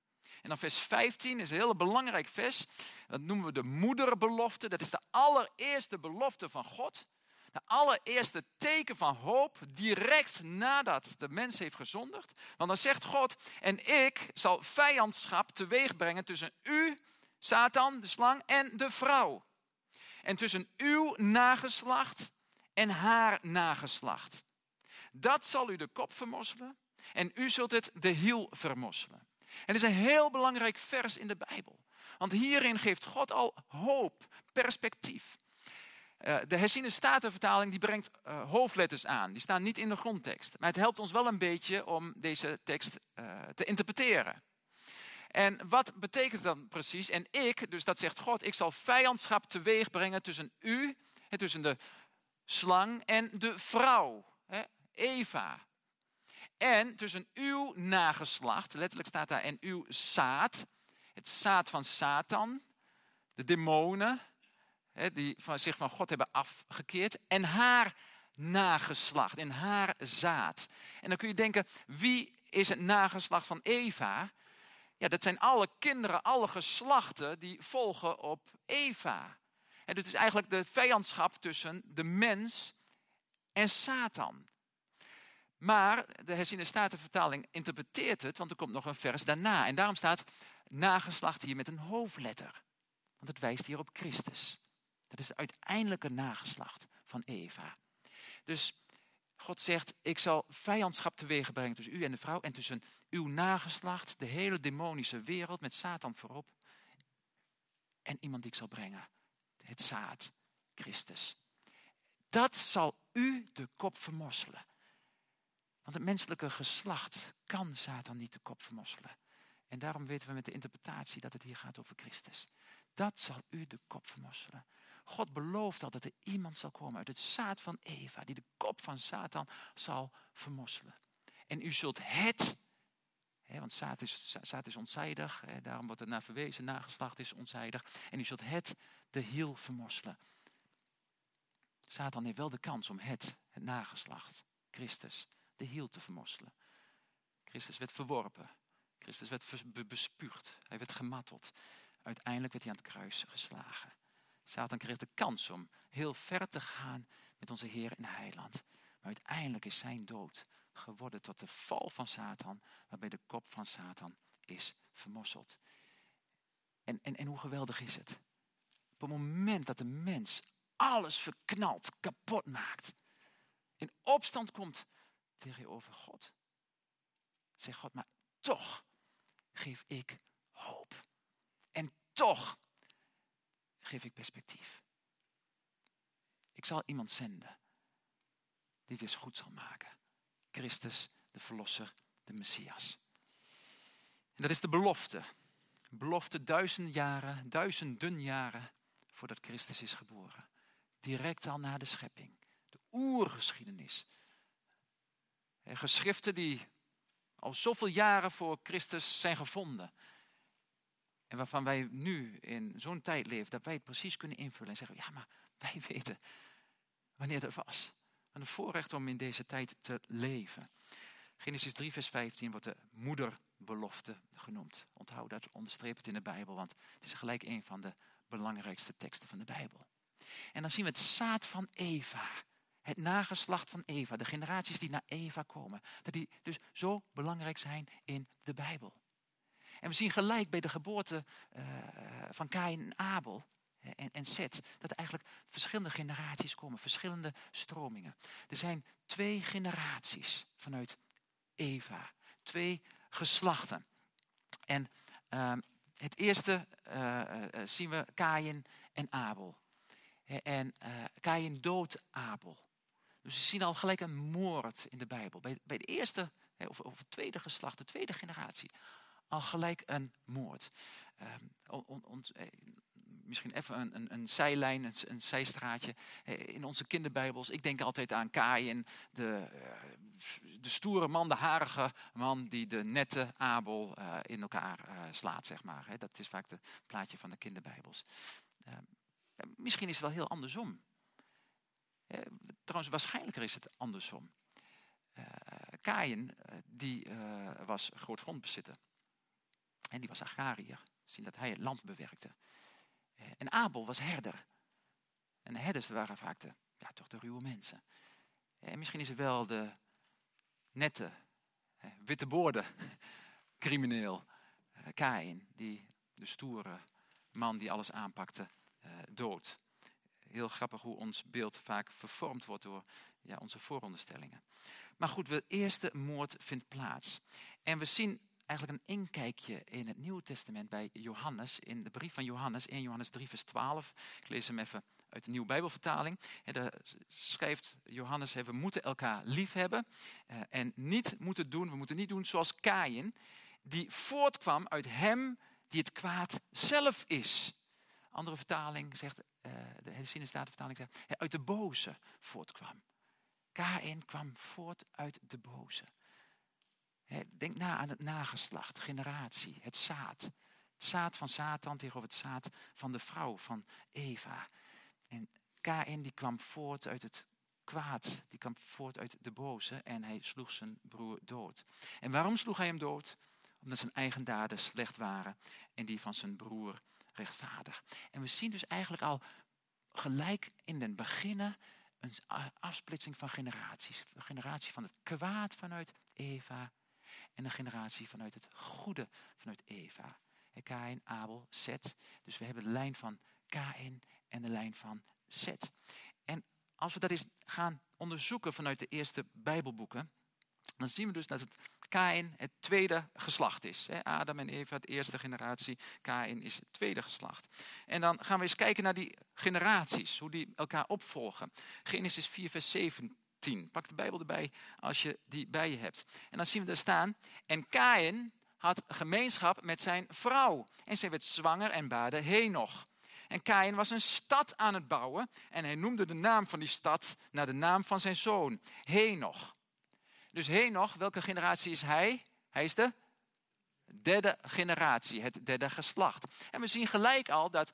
En dan vers 15 is een heel belangrijk vers. Dat noemen we de moederbelofte. Dat is de allereerste belofte van God. De allereerste teken van hoop, direct nadat de mens heeft gezondigd. Want dan zegt God, en ik zal vijandschap teweeg brengen tussen u, Satan, de slang, en de vrouw. En tussen uw nageslacht en haar nageslacht. Dat zal u de kop vermorzelen en u zult het de hiel vermorzelen. En het is een heel belangrijk vers in de Bijbel. Want hierin geeft God al hoop, perspectief. De herziene statenvertaling die brengt hoofdletters aan. Die staan niet in de grondtekst. Maar het helpt ons wel een beetje om deze tekst te interpreteren. En wat betekent dat precies? En ik, dus dat zegt God, ik zal vijandschap teweeg brengen tussen u, tussen de slang en de vrouw, Eva. En tussen uw nageslacht, letterlijk staat daar, en uw zaad, het zaad van Satan, de demonen, die zich van God hebben afgekeerd, en haar nageslacht, en haar zaad. En dan kun je denken, wie is het nageslacht van Eva? Ja, dat zijn alle kinderen, alle geslachten die volgen op Eva. En het is eigenlijk de vijandschap tussen de mens en Satan. Maar de herziene statenvertaling interpreteert het, want er komt nog een vers daarna. En daarom staat nageslacht hier met een hoofdletter. Want het wijst hier op Christus. Dat is de uiteindelijke nageslacht van Eva. Dus God zegt, ik zal vijandschap teweeg brengen tussen u en de vrouw. En tussen uw nageslacht, de hele demonische wereld met Satan voorop. En iemand die ik zal brengen. Het zaad, Christus. Dat zal u de kop vermorzelen. Want het menselijke geslacht kan Satan niet de kop vermorzelen. En daarom weten we met de interpretatie dat het hier gaat over Christus. Dat zal u de kop vermorzelen. God belooft al dat er iemand zal komen uit het zaad van Eva, die de kop van Satan zal vermorzelen. En u zult het, want zaad is onzijdig, daarom wordt er naar verwezen, nageslacht is onzijdig. En u zult het de hiel vermorzelen. Satan heeft wel de kans om het nageslacht, Christus, de hiel te vermorzelen. Christus werd verworpen. Christus werd bespuugd. Hij werd gemarteld. Uiteindelijk werd hij aan het kruis geslagen. Satan kreeg de kans om heel ver te gaan met onze Heer en Heiland. Maar uiteindelijk is zijn dood geworden tot de val van Satan, waarbij de kop van Satan is vermorzeld. En hoe geweldig is het? Op het moment dat de mens alles verknalt, kapot maakt, in opstand komt tegenover God, zegt God, maar toch geef ik hoop. En toch geef ik perspectief. Ik zal iemand zenden die weer goed zal maken. Christus, de Verlosser, de Messias. En dat is de belofte. Belofte duizenden jaren voordat Christus is geboren. Direct al na de schepping. De oergeschiedenis. Geschriften die al zoveel jaren voor Christus zijn gevonden. En waarvan wij nu in zo'n tijd leven dat wij het precies kunnen invullen. En zeggen, ja, maar wij weten wanneer dat was. Wat een voorrecht om in deze tijd te leven. Genesis 3 vers 15 wordt de moederbelofte genoemd. Onthoud dat, onderstreep het in de Bijbel. Want het is gelijk een van de belangrijkste teksten van de Bijbel. En dan zien we het zaad van Eva. Het nageslacht van Eva. De generaties die naar Eva komen. Dat die dus zo belangrijk zijn in de Bijbel. En we zien gelijk bij de geboorte van Kaïn en Abel en Seth, dat er eigenlijk verschillende generaties komen, verschillende stromingen. Er zijn 2 generaties vanuit Eva, 2 geslachten. En het eerste zien we Kaïn en Abel. En Kaïn doodt Abel. Dus we zien al gelijk een moord in de Bijbel. Bij de eerste, of het tweede geslacht, de tweede generatie, al gelijk een moord. Misschien even een zijlijn, een zijstraatje. In onze kinderbijbels, ik denk altijd aan Kaïn, de stoere man, de harige man die de nette Abel in elkaar slaat, zeg maar. Dat is vaak het plaatje van de kinderbijbels. Misschien is het wel heel andersom. Trouwens, waarschijnlijker is het andersom. Kaïn, die was groot grondbezitter. En die was agrariër. We zien dat hij het land bewerkte. En Abel was herder. En herders waren vaak toch de ruwe mensen. En misschien is het wel de nette, witte boorden crimineel. Kaïn, die de stoere man die alles aanpakte, dood. Heel grappig hoe ons beeld vaak vervormd wordt door onze vooronderstellingen. Maar goed, de eerste moord vindt plaats. En we zien eigenlijk een inkijkje in het Nieuwe Testament bij Johannes. In de brief van Johannes, 1 Johannes 3 vers 12. Ik lees hem even uit de Nieuwe Bijbelvertaling. En daar schrijft Johannes, we moeten elkaar lief hebben. En we moeten niet doen zoals Kaïn, die voortkwam uit hem die het kwaad zelf is. Andere vertaling zegt, de herziene statenvertaling zegt, uit de boze voortkwam. Kaïn kwam voort uit de boze. Denk na aan het nageslacht, generatie, het zaad. Het zaad van Satan tegenover het zaad van de vrouw, van Eva. En Kaïn die kwam voort uit het kwaad, die kwam voort uit de boze en hij sloeg zijn broer dood. En waarom sloeg hij hem dood? Omdat zijn eigen daden slecht waren en die van zijn broer rechtvaardig. En we zien dus eigenlijk al gelijk in den beginnen een afsplitsing van generaties. Een generatie van het kwaad vanuit Eva en een generatie vanuit het goede vanuit Eva. Kaïn, Abel, Set. Dus we hebben de lijn van Kaïn en de lijn van Set. En als we dat eens gaan onderzoeken vanuit de eerste Bijbelboeken, dan zien we dus dat het Kaïn het tweede geslacht is. Adam en Eva, de eerste generatie. Kaïn is het tweede geslacht. En dan gaan we eens kijken naar die generaties, hoe die elkaar opvolgen. Genesis 4 vers 17. Pak de Bijbel erbij als je die bij je hebt. En dan zien we daar staan. En Kaïn had gemeenschap met zijn vrouw. En zij werd zwanger en baarde Henoch. En Kaïn was een stad aan het bouwen. En hij noemde de naam van die stad naar de naam van zijn zoon. Henoch. Dus Henoch, welke generatie is hij? Hij is de derde generatie, het derde geslacht. En we zien gelijk al dat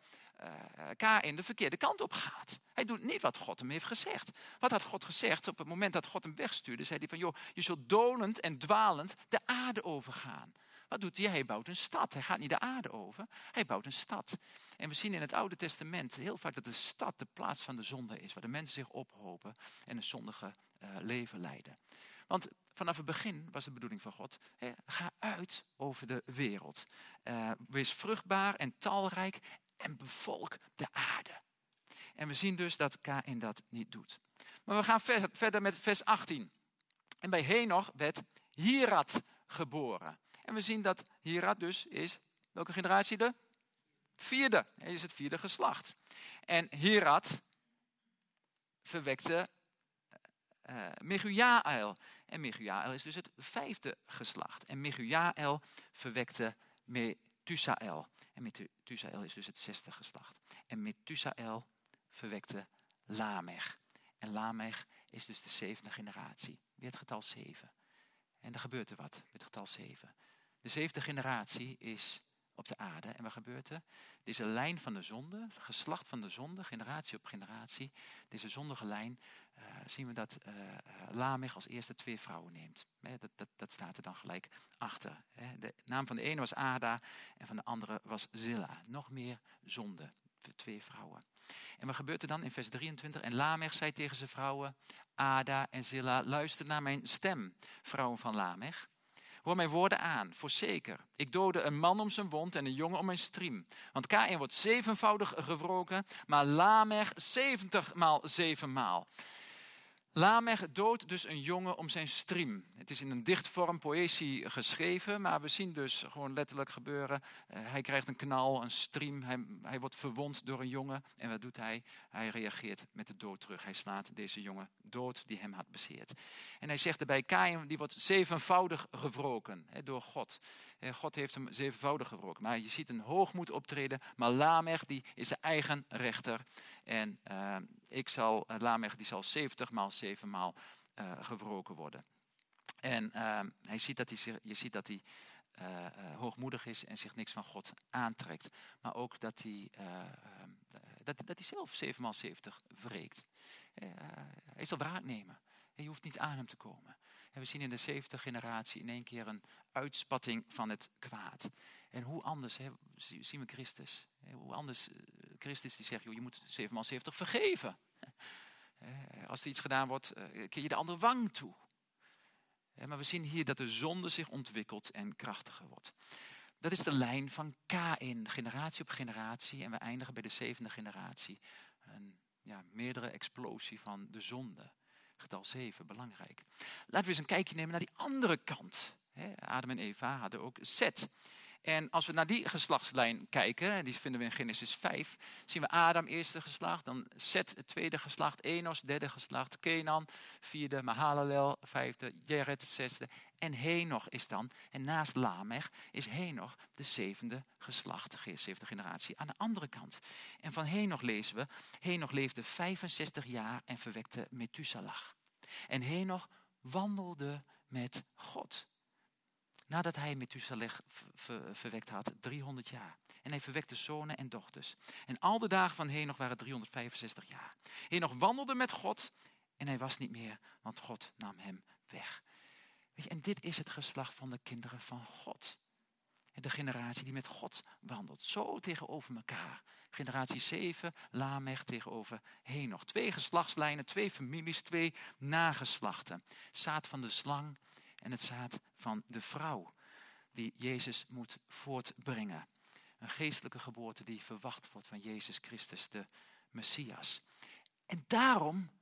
Kaïn de verkeerde kant op gaat. Hij doet niet wat God hem heeft gezegd. Wat had God gezegd? Op het moment dat God hem wegstuurde, zei hij van, joh, je zult dolend en dwalend de aarde overgaan. Wat doet hij? Hij bouwt een stad. Hij gaat niet de aarde over, hij bouwt een stad. En we zien in het Oude Testament heel vaak dat de stad de plaats van de zonde is, waar de mensen zich ophopen en een zondige leven leiden. Want vanaf het begin was de bedoeling van God, ga uit over de wereld. Wees vruchtbaar en talrijk en bevolk de aarde. En we zien dus dat Kaïn dat niet doet. Maar we gaan verder met vers 18. En bij Henoch werd Hirat geboren. En we zien dat Hirat dus is, welke generatie? De vierde. Hij is het vierde geslacht. En Hirat verwekte Megujael. En Megujael is dus het vijfde geslacht. En Megujael verwekte Methusael. En Methusael is dus het zesde geslacht. En Methusael verwekte Lamech. En Lamech is dus de zevende generatie. Weer het getal 7. En er gebeurt er wat met het getal 7. De zevende generatie is op de aarde. En wat gebeurt er? Deze lijn van de zonde, het geslacht van de zonde, generatie op generatie. Deze zondige lijn, zien we dat Lamech als eerste 2 vrouwen neemt. Dat staat er dan gelijk achter. De naam van de ene was Ada en van de andere was Zilla. Nog meer zonde, 2 vrouwen. En wat gebeurt er dan in vers 23? En Lamech zei tegen zijn vrouwen, Ada en Zilla, luister naar mijn stem, vrouwen van Lamech. Hoor mijn woorden aan, voorzeker. Ik doodde een man om zijn wond en een jongen om mijn striem. Want Kaïn wordt 7voudig gewroken, maar Lamech 70 maal 7 maal. Lamech doodt dus een jongen om zijn striem. Het is in een dichtvorm poëzie geschreven, maar we zien dus gewoon letterlijk gebeuren. Hij krijgt een knal, een striem, hij wordt verwond door een jongen. En wat doet hij? Hij reageert met de dood terug. Hij slaat deze jongen dood die hem had bezeerd. En hij zegt erbij, Kaïn die wordt 7voudig gewroken door God. God heeft hem 7voudig gewroken. Maar je ziet een hoogmoed optreden, maar Lamech die is de eigen rechter. En Lamech die zal 70 maal 7 maal gewroken worden. En je ziet dat hij hoogmoedig is en zich niks van God aantrekt. Maar ook dat hij zelf 7 maal 70 wreekt. Hij zal wraak nemen. Je hoeft niet aan hem te komen. En we zien in de 70 generatie in één keer een uitspatting van het kwaad. En hoe anders zien we Christus? Hoe anders Christus die zegt, joh, je moet 7x70 vergeven. Als er iets gedaan wordt, keer je de andere wang toe. Maar we zien hier dat de zonde zich ontwikkelt en krachtiger wordt. Dat is de lijn van Kaïn, generatie op generatie. En we eindigen bij de 7e generatie. Een meerdere explosie van de zonde. Getal 7, belangrijk. Laten we eens een kijkje nemen naar die andere kant. Adam en Eva hadden ook Zet. En als we naar die geslachtslijn kijken, en die vinden we in Genesis 5, zien we Adam, eerste geslacht, dan Zet, het tweede geslacht, Enos, derde geslacht, Kenan, vierde, Mahalalel, vijfde, Jered, zesde, en Henoch is dan, en naast Lamech is Henoch de 7e geslacht, 7e generatie, aan de andere kant. En van Henoch lezen we, Henoch leefde 65 jaar en verwekte Methuselah. En Henoch wandelde met God. Nadat hij Methuselah verwekt had, 300 jaar. En hij verwekte zonen en dochters. En al de dagen van Henoch waren 365 jaar. Henoch wandelde met God en hij was niet meer, want God nam hem weg. Weet je, en dit is het geslacht van de kinderen van God. De generatie die met God wandelt. Zo tegenover elkaar. Generatie 7, Lamech tegenover Henoch. 2 geslachtslijnen, 2 families, 2 nageslachten. Zaad van de slang en het zaad van de vrouw. Die Jezus moet voortbrengen. Een geestelijke geboorte die verwacht wordt van Jezus Christus, de Messias. En daarom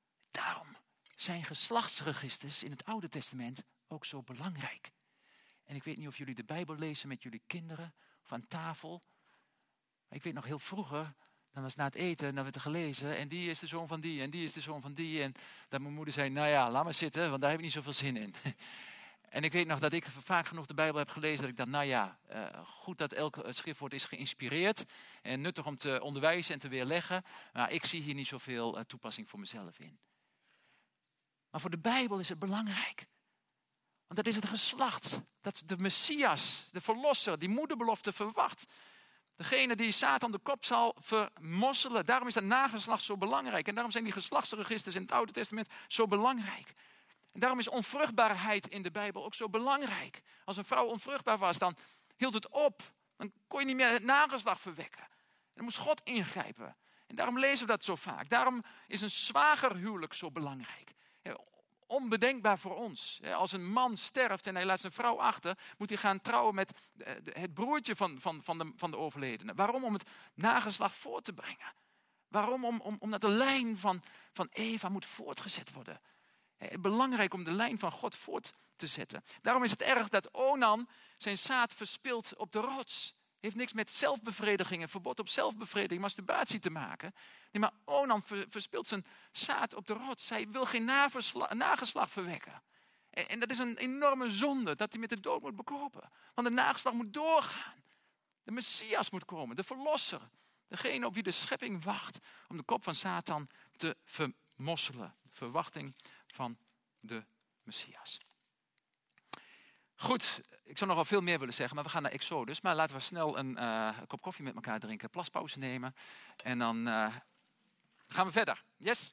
zijn geslachtsregisters in het Oude Testament ook zo belangrijk. En ik weet niet of jullie de Bijbel lezen met jullie kinderen of aan tafel. Maar ik weet nog heel vroeger, dan was na het eten, dan werd er gelezen. En die is de zoon van die en die is de zoon van die. En dat mijn moeder zei, nou ja, laat maar zitten, want daar heb ik niet zoveel zin in. En ik weet nog dat ik vaak genoeg de Bijbel heb gelezen. Dat ik dacht, nou ja, goed dat elk schriftwoord is geïnspireerd. En nuttig om te onderwijzen en te weerleggen. Maar ik zie hier niet zoveel toepassing voor mezelf in. Maar voor de Bijbel is het belangrijk. Want dat is het geslacht, dat de Messias, de verlosser, die moederbelofte verwacht. Degene die Satan de kop zal vermosselen. Daarom is dat nageslacht zo belangrijk. En daarom zijn die geslachtsregisters in het Oude Testament zo belangrijk. En daarom is onvruchtbaarheid in de Bijbel ook zo belangrijk. Als een vrouw onvruchtbaar was, dan hield het op. Dan kon je niet meer het nageslacht verwekken. En dan moest God ingrijpen. En daarom lezen we dat zo vaak. Daarom is een zwagerhuwelijk zo belangrijk. Onbedenkbaar voor ons. Als een man sterft en hij laat zijn vrouw achter, moet hij gaan trouwen met het broertje van de overledene. Waarom? Om het nageslacht voor te brengen. Waarom? Omdat de lijn van Eva moet voortgezet worden. Belangrijk om de lijn van God voort te zetten. Daarom is het erg dat Onan zijn zaad verspilt op de rots. Heeft niks met zelfbevrediging en verbod op zelfbevrediging, masturbatie te maken. Nee, maar Onan verspilt zijn zaad op de rots. Hij wil geen nageslacht verwekken. En dat is een enorme zonde, dat hij met de dood moet bekopen. Want de nageslacht moet doorgaan. De Messias moet komen, de verlosser. Degene op wie de schepping wacht om de kop van Satan te vermosselen. Verwachting van de Messias. Goed, ik zou nog wel veel meer willen zeggen, maar we gaan naar Exodus. Maar laten we snel een kop koffie met elkaar drinken, plaspauze nemen. En dan gaan we verder. Yes?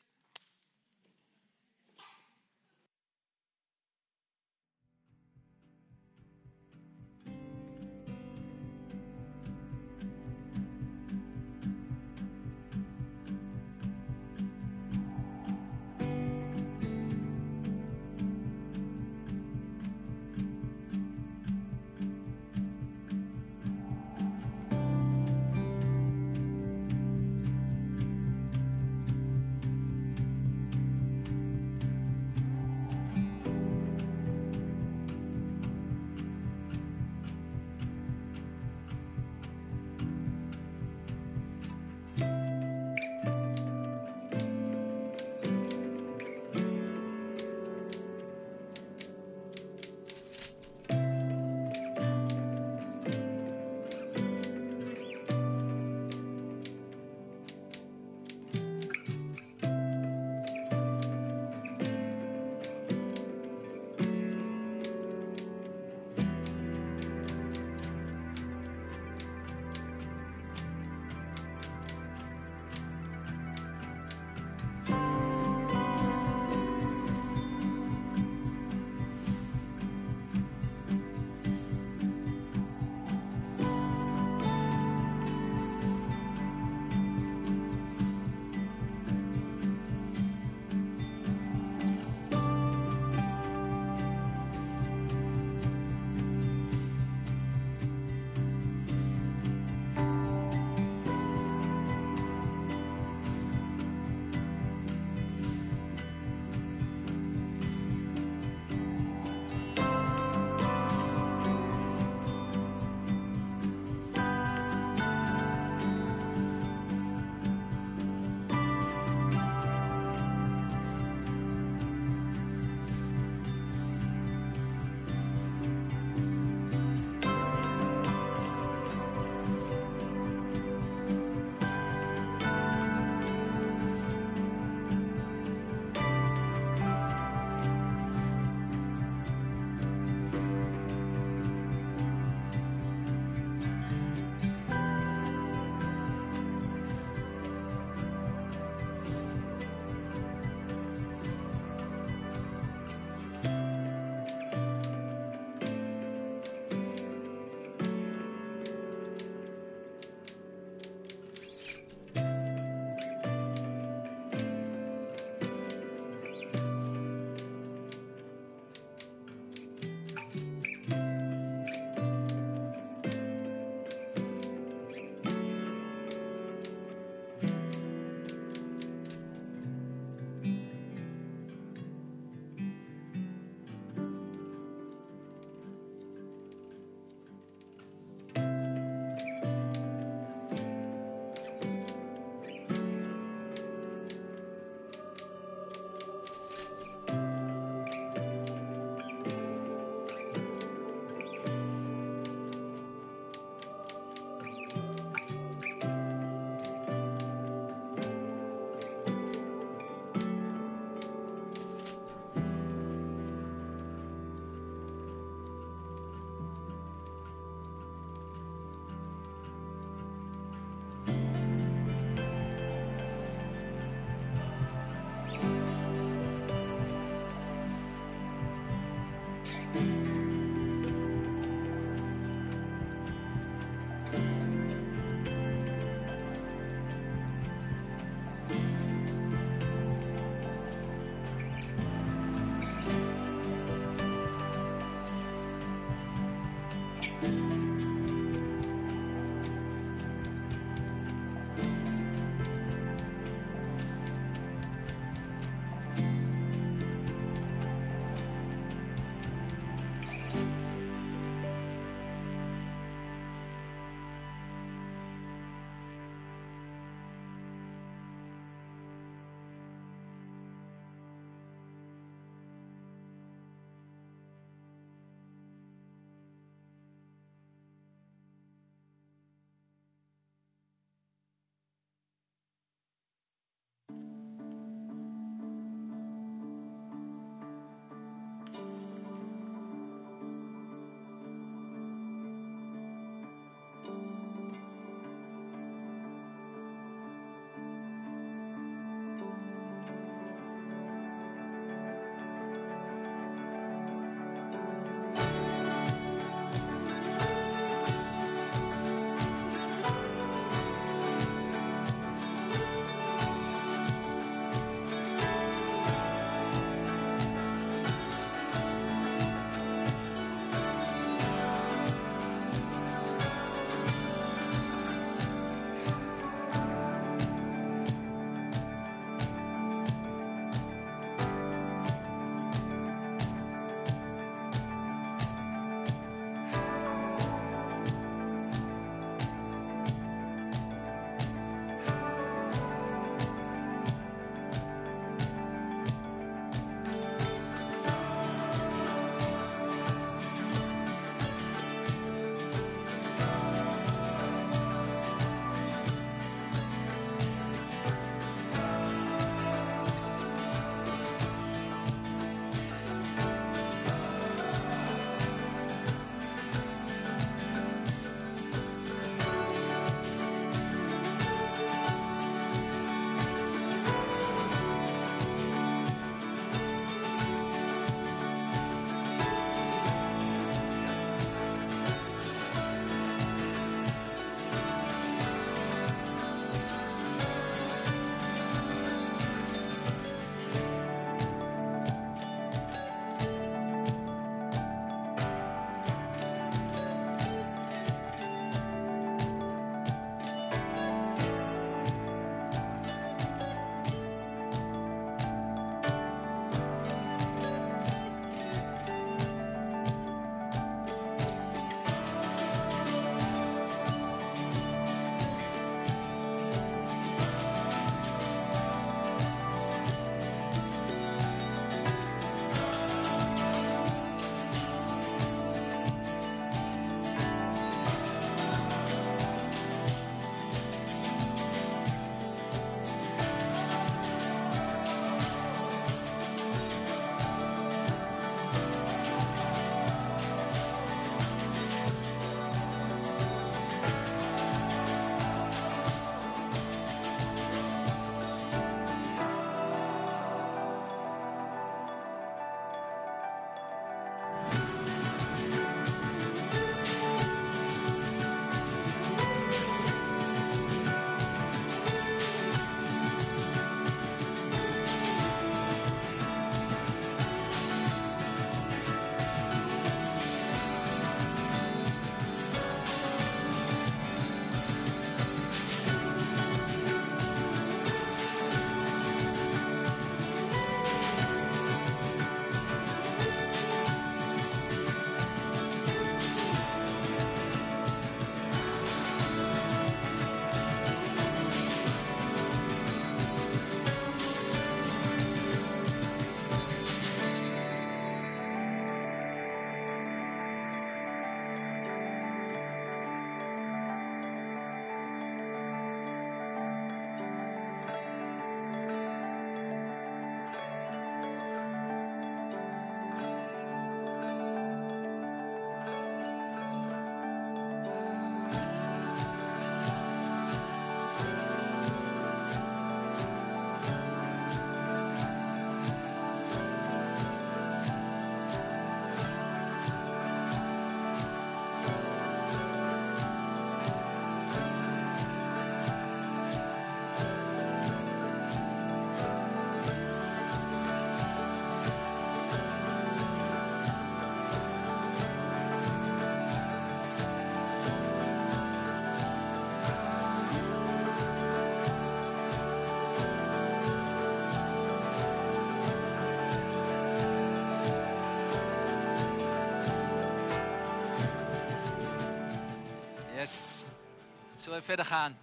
Zullen we verder gaan?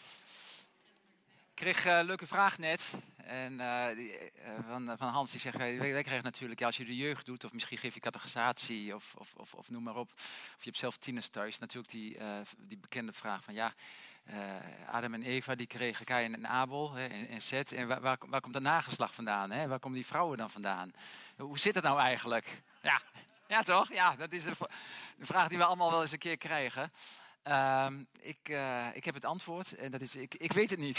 Ik kreeg een leuke vraag net. En, van Hans, die zegt, wij krijgen natuurlijk, als je de jeugd doet, of misschien geef je catechisatie, of noem maar op. Of je hebt zelf tieners thuis, natuurlijk die bekende vraag van, Adam en Eva, die kregen Kain en Abel en Zet. En waar komt de nageslacht vandaan? Hè? Waar komen die vrouwen dan vandaan? Hoe zit het nou eigenlijk? Ja toch? Ja, dat is de vraag die we allemaal wel eens een keer krijgen. Ik heb het antwoord en dat is, ik weet het niet.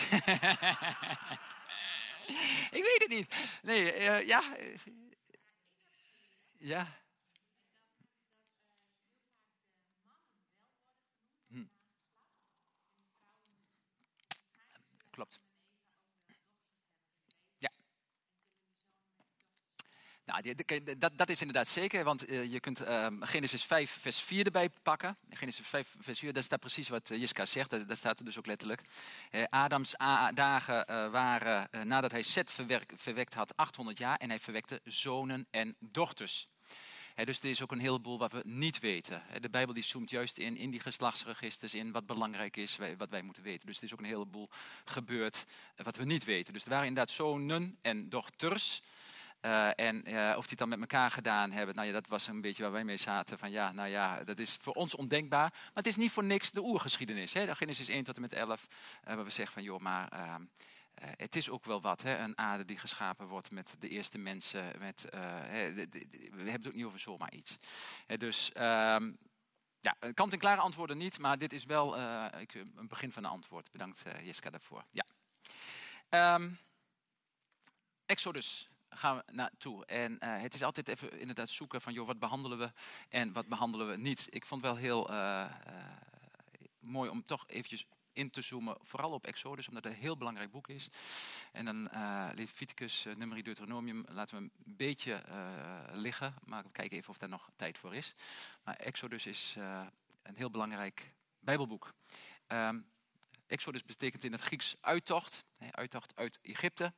Ik weet het niet. Nee, ja. Klopt. Ja. Nou, dat is inderdaad zeker, want je kunt Genesis 5 vers 4 erbij pakken. Genesis 5 vers 4, daar staat precies wat Jiska zegt, daar staat er dus ook letterlijk. Adams dagen waren, nadat hij Zet verwekt had, 800 jaar en hij verwekte zonen en dochters. Dus er is ook een heleboel wat we niet weten. De Bijbel die zoomt juist in die geslachtsregisters, in wat belangrijk is, wat wij moeten weten. Dus er is ook een heleboel gebeurd wat we niet weten. Dus er waren inderdaad zonen en dochters. Of die het dan met elkaar gedaan hebben, dat was een beetje waar wij mee zaten. Van dat is voor ons ondenkbaar. Maar het is niet voor niks de oergeschiedenis. Hè? Genesis 1 tot en met 11, waar we zeggen van het is ook wel wat, hè? Een aarde die geschapen wordt met de eerste mensen. We hebben het ook niet over zomaar iets. Een kant-en-klare antwoorden niet, maar dit is wel een begin van een antwoord. Bedankt Jiska daarvoor. Ja. Exodus gaan we naartoe. En het is altijd even inderdaad zoeken van wat behandelen we en wat behandelen we niet. Ik vond het wel heel mooi om toch eventjes in te zoomen, vooral op Exodus, omdat het een heel belangrijk boek is. En dan Leviticus, Numeri, Deuteronomium laten we een beetje liggen, maar we kijken even of daar nog tijd voor is. Maar Exodus is een heel belangrijk Bijbelboek. Exodus betekent in het Grieks uittocht, uittocht uit Egypte.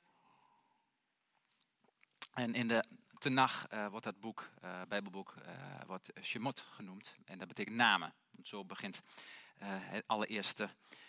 En in de Tenach wordt dat boek, Bijbelboek, wordt Shemot genoemd. En dat betekent namen. Want zo begint het allereerste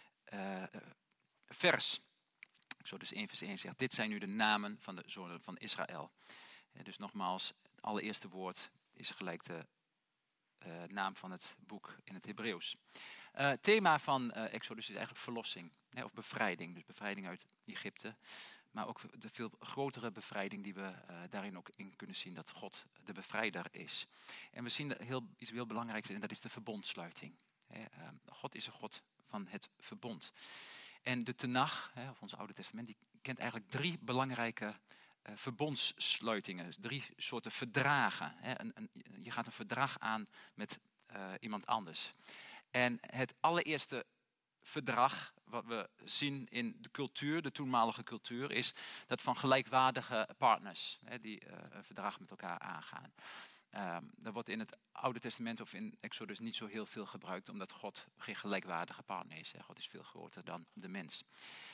vers. Exodus 1 vers 1 zegt, dit zijn nu de namen van de zonen van Israël. Dus nogmaals, het allereerste woord is gelijk de naam van het boek in het Hebreeuws. Het thema van Exodus is eigenlijk verlossing, of bevrijding. Dus bevrijding uit Egypte. Maar ook de veel grotere bevrijding die we daarin ook in kunnen zien, dat God de bevrijder is. En we zien iets heel belangrijks en dat is de verbondsluiting. God is een God van het verbond. En de Tenach, of ons Oude Testament, die kent eigenlijk 3 belangrijke verbondssluitingen. Dus 3 soorten verdragen. Je gaat een verdrag aan met iemand anders. En het allereerste verdrag wat we zien in de cultuur, de toenmalige cultuur, is dat van gelijkwaardige partners die een verdrag met elkaar aangaan. Dat wordt in het Oude Testament of in Exodus niet zo heel veel gebruikt, omdat God geen gelijkwaardige partner is. God is veel groter dan de mens.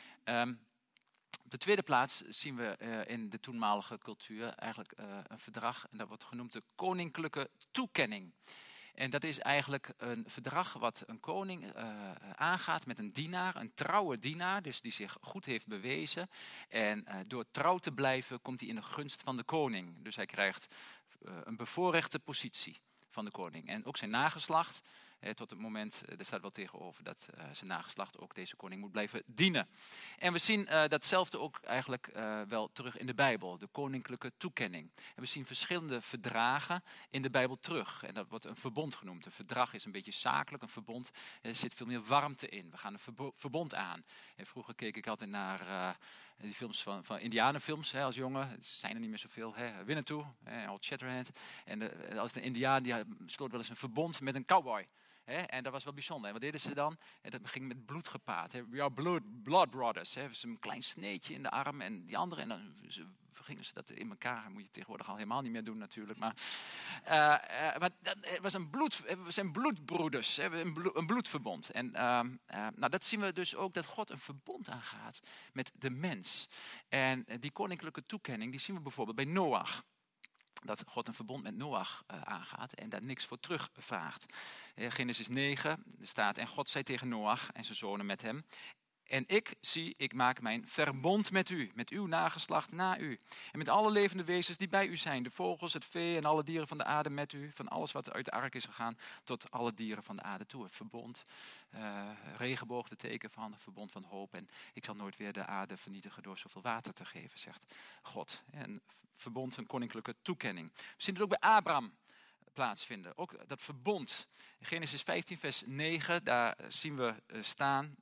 Op de tweede plaats zien we in de toenmalige cultuur eigenlijk een verdrag, en dat wordt genoemd de koninklijke toekenning. En dat is eigenlijk een verdrag wat een koning aangaat met een dienaar, een trouwe dienaar, dus die zich goed heeft bewezen. En door trouw te blijven komt hij in de gunst van de koning. Dus hij krijgt een bevoorrechte positie van de koning. En ook zijn nageslacht, tot het moment, er staat wel tegenover dat zijn nageslacht ook deze koning moet blijven dienen. En we zien datzelfde ook eigenlijk wel terug in de Bijbel, de koninklijke toekenning. En we zien verschillende verdragen in de Bijbel terug. En dat wordt een verbond genoemd. Een verdrag is een beetje zakelijk, een verbond. Er zit veel meer warmte in. We gaan een verbond aan. En vroeger keek ik altijd naar die films van indianenfilms als jongen. Er zijn er niet meer zoveel. Winnetou, Old Shatterhand. En als de indiaan die sloot wel eens een verbond met een cowboy. En dat was wel bijzonder. En wat deden ze dan? Dat ging met bloed gepaard. We are blood brothers. Dus een klein sneetje in de arm en die andere. En dan gingen ze dat in elkaar. Moet je tegenwoordig al helemaal niet meer doen natuurlijk. Maar het zijn bloedbroeders. Een bloedverbond. En dat zien we dus ook, dat God een verbond aangaat met de mens. En die koninklijke toekenning, die zien we bijvoorbeeld bij Noach. dat God een verbond met Noach aangaat en daar niks voor terug vraagt. Genesis 9 staat, en God zei tegen Noach en zijn zonen met hem: en ik maak mijn verbond met u, met uw nageslacht na u. En met alle levende wezens die bij u zijn. De vogels, het vee en alle dieren van de aarde met u. Van alles wat uit de ark is gegaan tot alle dieren van de aarde toe. Het verbond, regenboog, de teken van het verbond van hoop. En ik zal nooit weer de aarde vernietigen door zoveel water te geven, zegt God. En verbond, een koninklijke toekenning. We zien het ook bij Abraham plaatsvinden. Ook dat verbond. In Genesis 15 vers 9, daar zien we staan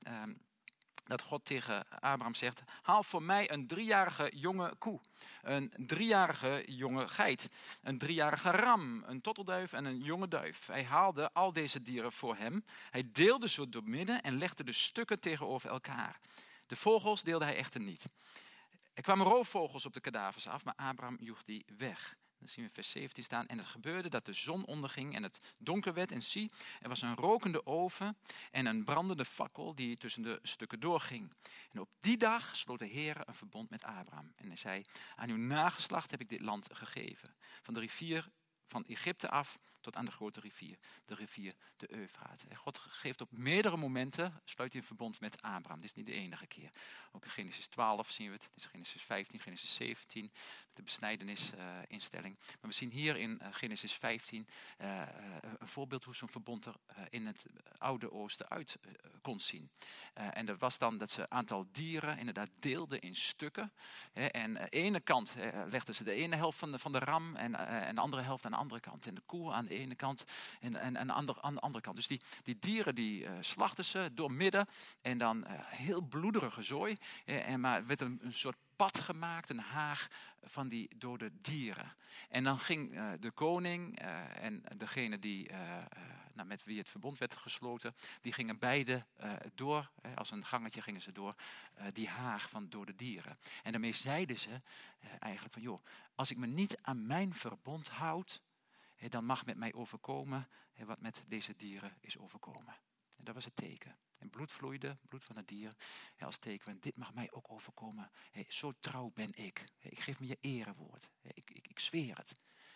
dat God tegen Abraham zegt: haal voor mij een 3-jarige jonge koe, een 3-jarige jonge geit, een 3-jarige ram, een tottelduif en een jonge duif. Hij haalde al deze dieren voor hem. Hij deelde ze door midden en legde de stukken tegenover elkaar. De vogels deelde hij echter niet. Er kwamen roofvogels op de kadavers af, maar Abraham joeg die weg. Dan zien we vers 17 staan. En het gebeurde dat de zon onderging en het donker werd. En zie, er was een rokende oven en een brandende fakkel die tussen de stukken doorging. En op die dag sloot de Heer een verbond met Abraham. En hij zei: aan uw nageslacht heb ik dit land gegeven. Van de rivier van Egypte af tot aan de grote rivier de Eufraat. En God geeft op meerdere momenten, sluit hij een verbond met Abraham. Dit is niet de enige keer. Ook in Genesis 12 zien we het. Dit is Genesis 15, Genesis 17, de besnijdenis-instelling. Maar we zien hier in Genesis 15 een voorbeeld hoe zo'n verbond er in het Oude Oosten uit kon zien. En dat was dan dat ze een aantal dieren inderdaad deelden in stukken. En aan de ene kant legden ze de ene helft van de ram en de andere helft aan de andere kant. En de koe aan de ene kant en aan de andere kant. Dus die dieren die slachten ze door midden en dan heel bloederige zooi. Maar werd een soort pad gemaakt, een haag van die dode dieren. En dan ging de koning en degene die, met wie het verbond werd gesloten, die gingen beide door, als een gangetje gingen ze door, die haag van dode dieren. En daarmee zeiden ze eigenlijk van, joh, als ik me niet aan mijn verbond houd, dan mag met mij overkomen wat met deze dieren is overkomen. En dat was het teken. En bloed vloeide, bloed van het dier, als teken van dit mag mij ook overkomen. Zo trouw ben ik. Ik geef me je erewoord. Ik zweer het.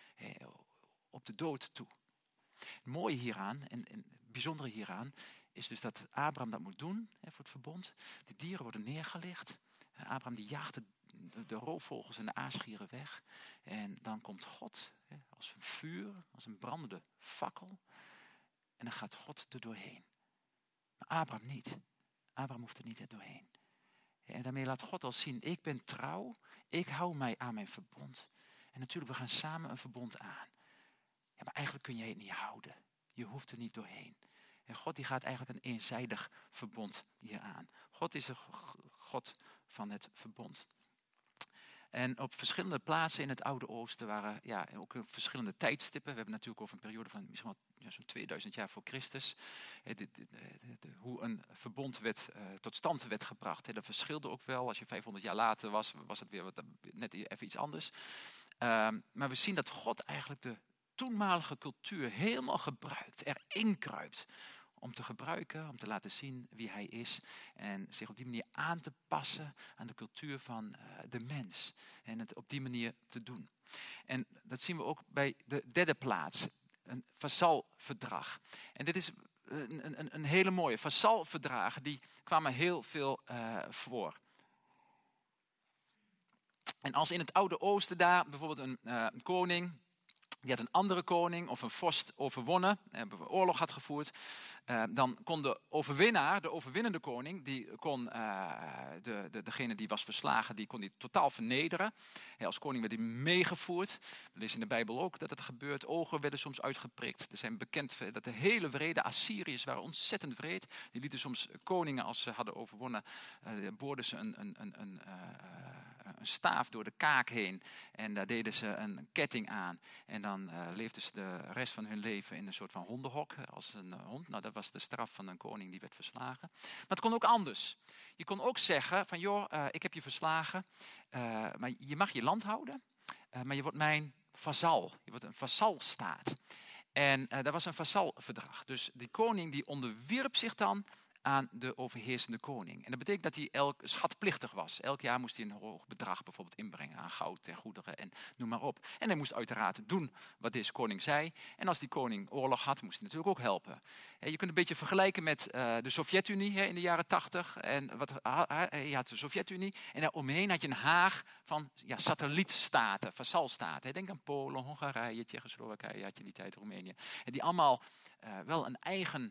Op de dood toe. Het mooie hieraan en het bijzondere hieraan is dus dat Abraham dat moet doen voor het verbond. Die dieren worden neergelegd. Abraham die jaagt de roofvogels en de aasgieren weg. En dan komt God als een vuur, als een brandende fakkel. En dan gaat God er doorheen. Maar Abraham niet. Abraham hoeft er niet er doorheen. En daarmee laat God al zien, ik ben trouw. Ik hou mij aan mijn verbond. En natuurlijk, we gaan samen een verbond aan. Ja, maar eigenlijk kun jij het niet houden. Je hoeft er niet doorheen. En God die gaat eigenlijk een eenzijdig verbond hier aan. God is de God van het verbond. En op verschillende plaatsen in het Oude Oosten waren ook verschillende tijdstippen. We hebben natuurlijk over een periode van misschien wel zo'n 2000 jaar voor Christus. Hoe een verbond tot stand werd gebracht. Dat verschilde ook wel. Als je 500 jaar later was het weer net even iets anders. Maar we zien dat God eigenlijk de toenmalige cultuur helemaal gebruikt, erin kruipt. Om te gebruiken, om te laten zien wie hij is. En zich op die manier aan te passen aan de cultuur van de mens. En het op die manier te doen. En dat zien we ook bij de derde plaats. Een vazalverdrag. En dit is een hele mooie. Vazalverdragen die kwamen heel veel voor. En als in het Oude Oosten daar bijvoorbeeld een koning, die had een andere koning of een vorst overwonnen, oorlog had gevoerd, dan kon de overwinnaar, de overwinnende koning, die kon degene die was verslagen, die kon die totaal vernederen. Als koning werd hij meegevoerd. We lezen in de Bijbel ook dat het gebeurt. Ogen werden soms uitgeprikt. Er zijn bekend dat de hele wrede Assyriërs waren ontzettend wreed. Die lieten soms koningen, als ze hadden overwonnen, boorden ze een staaf door de kaak heen. En daar deden ze een ketting aan. En dan leefden ze de rest van hun leven in een soort van hondenhok. Als een hond. Nou, dat was de straf van een koning die werd verslagen. Maar het kon ook anders. Je kon ook zeggen van, joh, ik heb je verslagen. Maar je mag je land houden. Maar je wordt mijn vazal. Je wordt een vazalstaat. En dat was een vazalverdrag. Dus die koning die onderwierp zich dan aan de overheersende koning. En dat betekent dat hij schatplichtig was. Elk jaar moest hij een hoog bedrag bijvoorbeeld inbrengen aan goud en goederen en noem maar op. En hij moest uiteraard doen wat deze koning zei. En als die koning oorlog had, moest hij natuurlijk ook helpen. Je kunt een beetje vergelijken met de Sovjet-Unie in de jaren 80. En je had de Sovjet-Unie en daaromheen had je een haag van satellietstaten, vazalstaten. Denk aan Polen, Hongarije, Tsjechoslowakije, had je die tijd Roemenië. En die allemaal wel een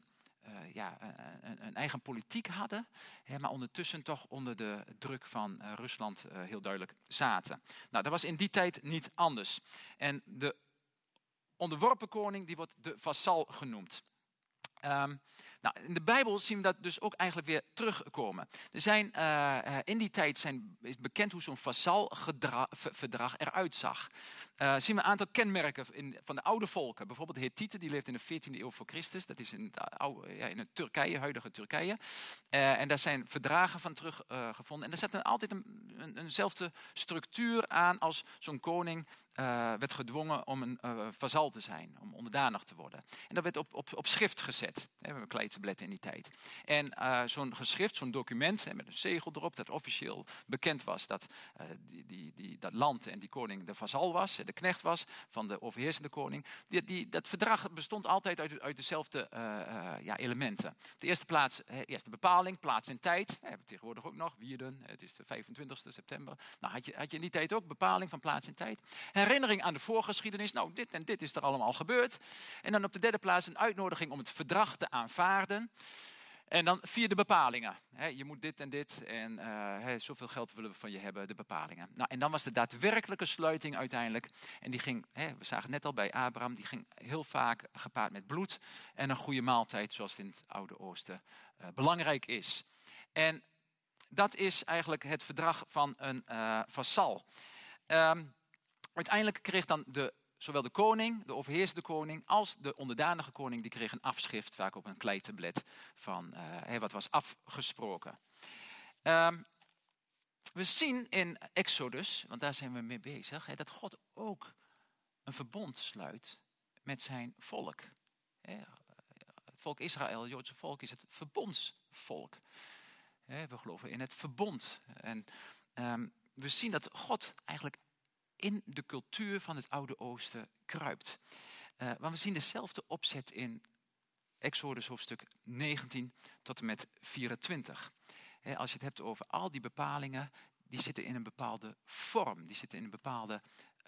eigen politiek hadden, maar ondertussen toch onder de druk van Rusland heel duidelijk zaten. Nou, dat was in die tijd niet anders. En de onderworpen koning die wordt de vazal genoemd. In de Bijbel zien we dat dus ook eigenlijk weer terugkomen. Er zijn, in die tijd is bekend hoe zo'n vazalverdrag eruit zag. Zien we een aantal kenmerken van de oude volken. Bijvoorbeeld de Hethieten, die leefden in de 14e eeuw voor Christus. Dat is in het Turkije, huidige Turkije. En daar zijn verdragen van teruggevonden. En er zat altijd eenzelfde structuur aan als zo'n koning werd gedwongen om een vazal te zijn, om onderdanig te worden. En dat werd op schrift gezet. We hebben kleitabletten in die tijd. En zo'n geschrift, zo'n document met een zegel erop, dat officieel bekend was dat dat land en die koning de vazal was, de knecht was van de overheersende koning. Dat verdrag bestond altijd uit dezelfde elementen. Op de eerste plaats, eerst de bepaling, plaats en tijd. We hebben tegenwoordig ook nog, Wierden, het is de 25e september. Nou, had je in die tijd ook bepaling van plaats en tijd. Herinnering aan de voorgeschiedenis. Nou, dit en dit is er allemaal gebeurd. En dan op de derde plaats een uitnodiging om het verdrag te aanvaarden. En dan 4 de bepalingen. Je moet dit en dit en zoveel geld willen we van je hebben, de bepalingen. Nou, en dan was de daadwerkelijke sluiting uiteindelijk. En die ging, we zagen het net al bij Abraham, die ging heel vaak gepaard met bloed en een goede maaltijd, zoals het in het Oude Oosten belangrijk is. En dat is eigenlijk het verdrag van een vazal. Uiteindelijk kreeg dan zowel de koning, de overheersende koning, als de onderdanige koning, die kreeg een afschrift, vaak op een kleitablet, van wat was afgesproken. We zien in Exodus, want daar zijn we mee bezig, dat God ook een verbond sluit met zijn volk. Het volk Israël, het Joodse volk, is het verbondsvolk. We geloven in het verbond. En we zien dat God eigenlijk in de cultuur van het Oude Oosten kruipt. Maar we zien dezelfde opzet in Exodus hoofdstuk 19 tot en met 24. Als je het hebt over al die bepalingen, die zitten in een bepaalde vorm. Die zitten in een bepaalde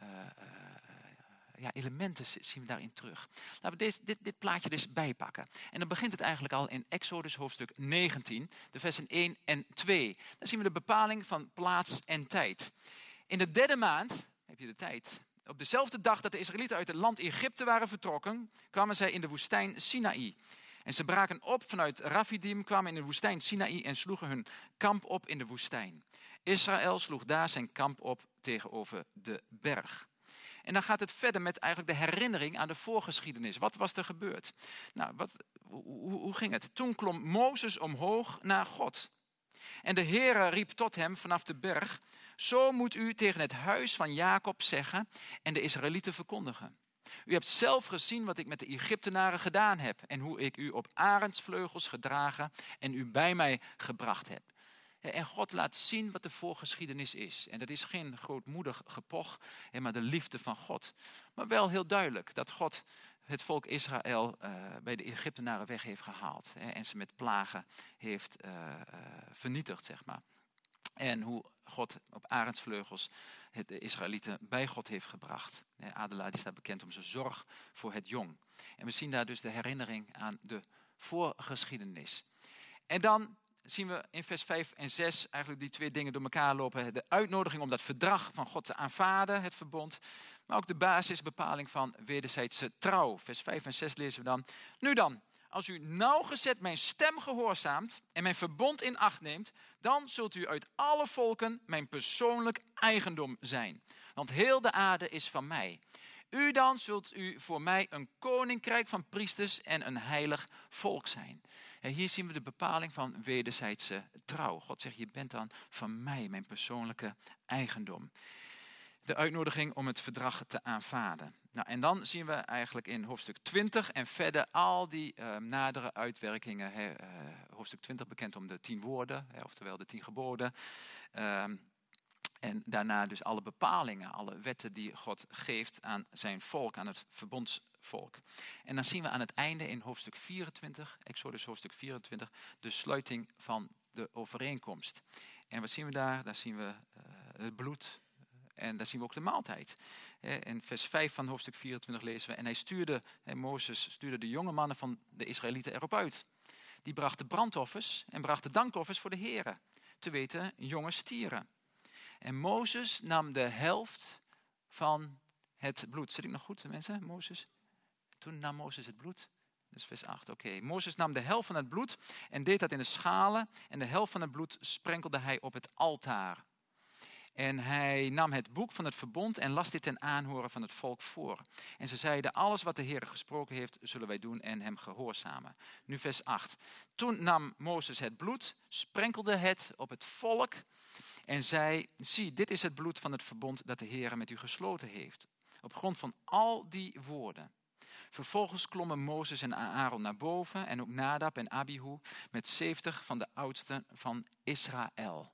elementen zien we daarin terug. Laten we dit plaatje dus bijpakken. En dan begint het eigenlijk al in Exodus hoofdstuk 19, de versen 1 en 2. Dan zien we de bepaling van plaats en tijd. In de 3e maand heb je de tijd. Op dezelfde dag dat de Israëlieten uit het land Egypte waren vertrokken, kwamen zij in de woestijn Sinaï. En ze braken op vanuit Rafidim, kwamen in de woestijn Sinaï en sloegen hun kamp op in de woestijn. Israël sloeg daar zijn kamp op tegenover de berg. En dan gaat het verder met eigenlijk de herinnering aan de voorgeschiedenis. Wat was er gebeurd? Nou, hoe ging het? Toen klom Mozes omhoog naar God. En de Heere riep tot hem vanaf de berg: zo moet u tegen het huis van Jacob zeggen en de Israëlieten verkondigen. U hebt zelf gezien wat ik met de Egyptenaren gedaan heb en hoe ik u op arendsvleugels gedragen en u bij mij gebracht heb. En God laat zien wat de voorgeschiedenis is. En dat is geen grootmoedig gepoch, maar de liefde van God. Maar wel heel duidelijk dat God het volk Israël bij de Egyptenaren weg heeft gehaald. En ze met plagen heeft vernietigd, zeg maar. En hoe God op arendsvleugels de Israëlieten bij God heeft gebracht. Adela die staat bekend om zijn zorg voor het jong. En we zien daar dus de herinnering aan de voorgeschiedenis. En dan zien we in vers 5 en 6 eigenlijk die 2 dingen door elkaar lopen. De uitnodiging om dat verdrag van God te aanvaarden, het verbond. Maar ook de basisbepaling van wederzijdse trouw. Vers 5 en 6 lezen we dan. Nu dan, als u nauwgezet mijn stem gehoorzaamt en mijn verbond in acht neemt, dan zult u uit alle volken mijn persoonlijk eigendom zijn. Want heel de aarde is van mij. U dan zult u voor mij een koninkrijk van priesters en een heilig volk zijn. En hier zien we de bepaling van wederzijdse trouw. God zegt, je bent dan van mij, mijn persoonlijke eigendom. De uitnodiging om het verdrag te aanvaarden. Nou, en dan zien we eigenlijk in hoofdstuk 20 en verder al die nadere uitwerkingen. hoofdstuk 20 bekend om de 10 woorden, oftewel de 10 geboden. En daarna dus alle bepalingen, alle wetten die God geeft aan zijn volk, aan het verbondsvolk. En dan zien we aan het einde in hoofdstuk 24, Exodus hoofdstuk 24, de sluiting van de overeenkomst. En wat zien we daar? Daar zien we het bloed en daar zien we ook de maaltijd. In vers 5 van hoofdstuk 24 lezen we, en Mozes stuurde de jonge mannen van de Israëlieten erop uit. Die brachten brandoffers en brachten dankoffers voor de Here, te weten jonge stieren. En Mozes nam de helft van het bloed. Zit ik nog goed, mensen? Mozes? Toen nam Mozes het bloed. Dus vers 8, oké. Mozes nam de helft van het bloed en deed dat in de schalen. En de helft van het bloed sprenkelde hij op het altaar. En hij nam het boek van het verbond en las dit ten aanhoren van het volk voor. En ze zeiden, alles wat de Heer gesproken heeft, zullen wij doen en hem gehoorzamen. Nu vers 8. Toen nam Mozes het bloed, sprenkelde het op het volk en zei, zie, dit is het bloed van het verbond dat de Heer met u gesloten heeft. Op grond van al die woorden. Vervolgens klommen Mozes en Aaron naar boven en ook Nadab en Abihu met 70 van de oudsten van Israël.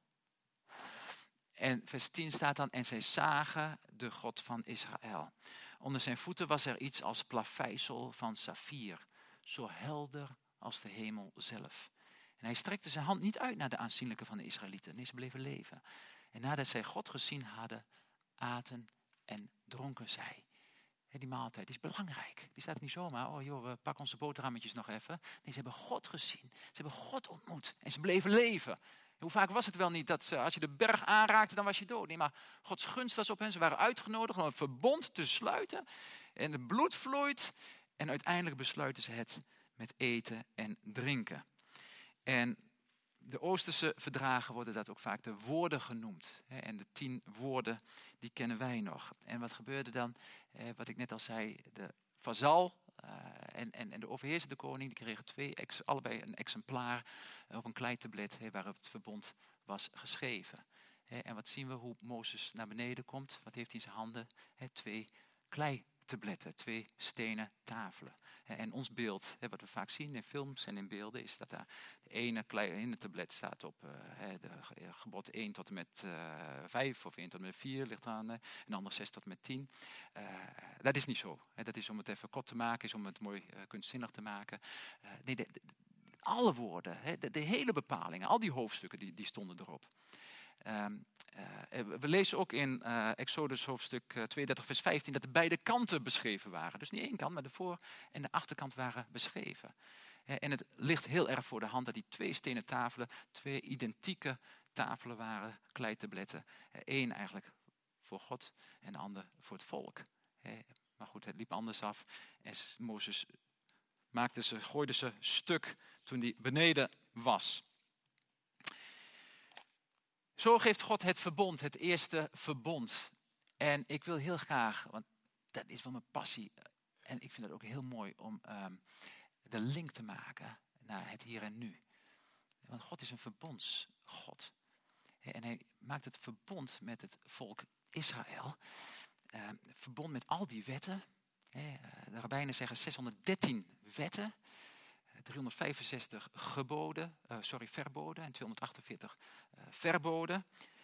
En vers 10 staat dan, en zij zagen de God van Israël. Onder zijn voeten was er iets als plaveisel van saffier, zo helder als de hemel zelf. En hij strekte zijn hand niet uit naar de aanzienlijke van de Israëlieten. Nee, ze bleven leven. En nadat zij God gezien hadden, aten en dronken zij. Die maaltijd die is belangrijk. Die staat niet zomaar, oh joh, we pakken onze boterhammetjes nog even. Nee, ze hebben God gezien. Ze hebben God ontmoet. En ze bleven leven. Hoe vaak was het wel niet dat als je de berg aanraakte, dan was je dood. Nee, maar Gods gunst was op hen. Ze waren uitgenodigd om een verbond te sluiten. En het bloed vloeit. En uiteindelijk besluiten ze het met eten en drinken. En de Oosterse verdragen worden dat ook vaak de woorden genoemd. En de 10 woorden, die kennen wij nog. En wat gebeurde dan? Wat ik net al zei, de vazal en de overheersende koning, die kregen allebei een exemplaar op een kleitablet waarop het verbond was geschreven. En wat zien we? Hoe Mozes naar beneden komt. Wat heeft hij in zijn handen? 2 kleitabletten, 2 stenen tafelen. En ons beeld, wat we vaak zien in films en in beelden, is dat daar de ene tablet staat op de gebod 1 tot en met 5 of 1 tot en met 4, ligt aan, en de andere 6 tot en met 10. Dat is niet zo. Dat is om het even kort te maken, is om het mooi kunstzinnig te maken. Nee, alle woorden, de hele bepalingen, al die hoofdstukken, die stonden erop. We lezen ook in Exodus hoofdstuk 32 vers 15 dat de beide kanten beschreven waren. Dus niet één kant, maar de voor- en de achterkant waren beschreven. En het ligt heel erg voor de hand dat die 2 stenen tafelen 2 identieke tafelen waren, kleitabletten. Eén eigenlijk voor God en de ander voor het volk. Maar goed, het liep anders af. En Mozes gooide ze stuk toen hij beneden was. Zo geeft God het verbond, het eerste verbond. En ik wil heel graag, want dat is wel mijn passie. En ik vind het ook heel mooi om de link te maken naar het hier en nu. Want God is een verbondsgod. En hij maakt het verbond met het volk Israël. Verbond met al die wetten. De rabbijnen zeggen 613 wetten. 365 verboden en 248 verboden.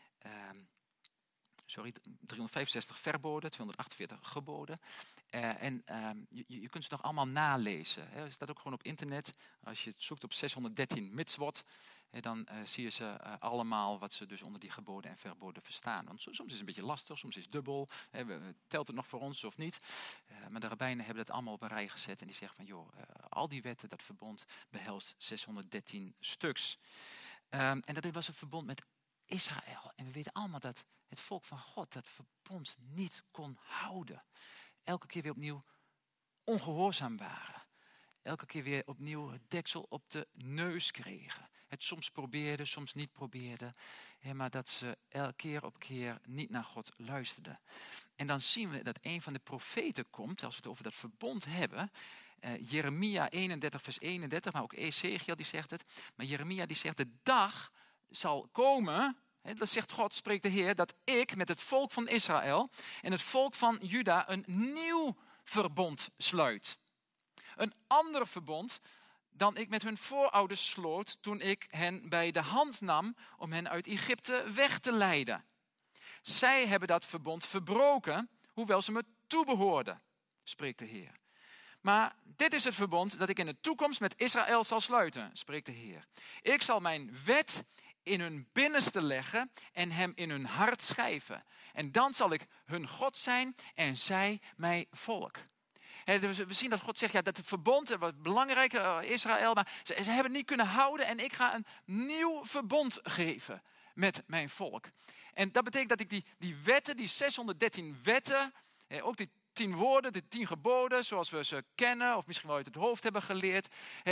365 verboden, 248 geboden. Je kunt ze nog allemaal nalezen. Het staat ook gewoon op internet. Als je het zoekt op 613 mitzvot, dan zie je ze allemaal wat ze dus onder die geboden en verboden verstaan. Want soms is het een beetje lastig, soms is het dubbel. Telt het nog voor ons of niet? Maar de rabbijnen hebben dat allemaal op een rij gezet. En die zeggen van, joh, al die wetten, dat verbond behelst 613 stuks. En dat was een verbond met Israël. En we weten allemaal dat het volk van God dat verbond niet kon houden. Elke keer weer opnieuw ongehoorzaam waren. Elke keer weer opnieuw het deksel op de neus kregen. Het soms probeerden, soms niet probeerden. Maar dat ze keer op keer niet naar God luisterden. En dan zien we dat een van de profeten komt, als we het over dat verbond hebben. Jeremia 31 vers 31, maar ook Ezekiel die zegt het. Maar Jeremia die zegt, de dag zal komen, dat zegt God, spreekt de Heer, dat ik met het volk van Israël en het volk van Juda een nieuw verbond sluit. Een ander verbond dan ik met hun voorouders sloot toen ik hen bij de hand nam om hen uit Egypte weg te leiden. Zij hebben dat verbond verbroken, hoewel ze me toebehoorden, spreekt de Heer. Maar dit is het verbond dat ik in de toekomst met Israël zal sluiten, spreekt de Heer. Ik zal mijn wet in hun binnenste leggen en hem in hun hart schrijven. En dan zal ik hun God zijn en zij mijn volk. We zien dat God zegt, ja, dat het verbond, wat belangrijk, Israël, maar ze hebben het niet kunnen houden en ik ga een nieuw verbond geven met mijn volk. En dat betekent dat ik die wetten, die 613 wetten, ook die 10 woorden, de 10 geboden, zoals we ze kennen of misschien wel uit het hoofd hebben geleerd,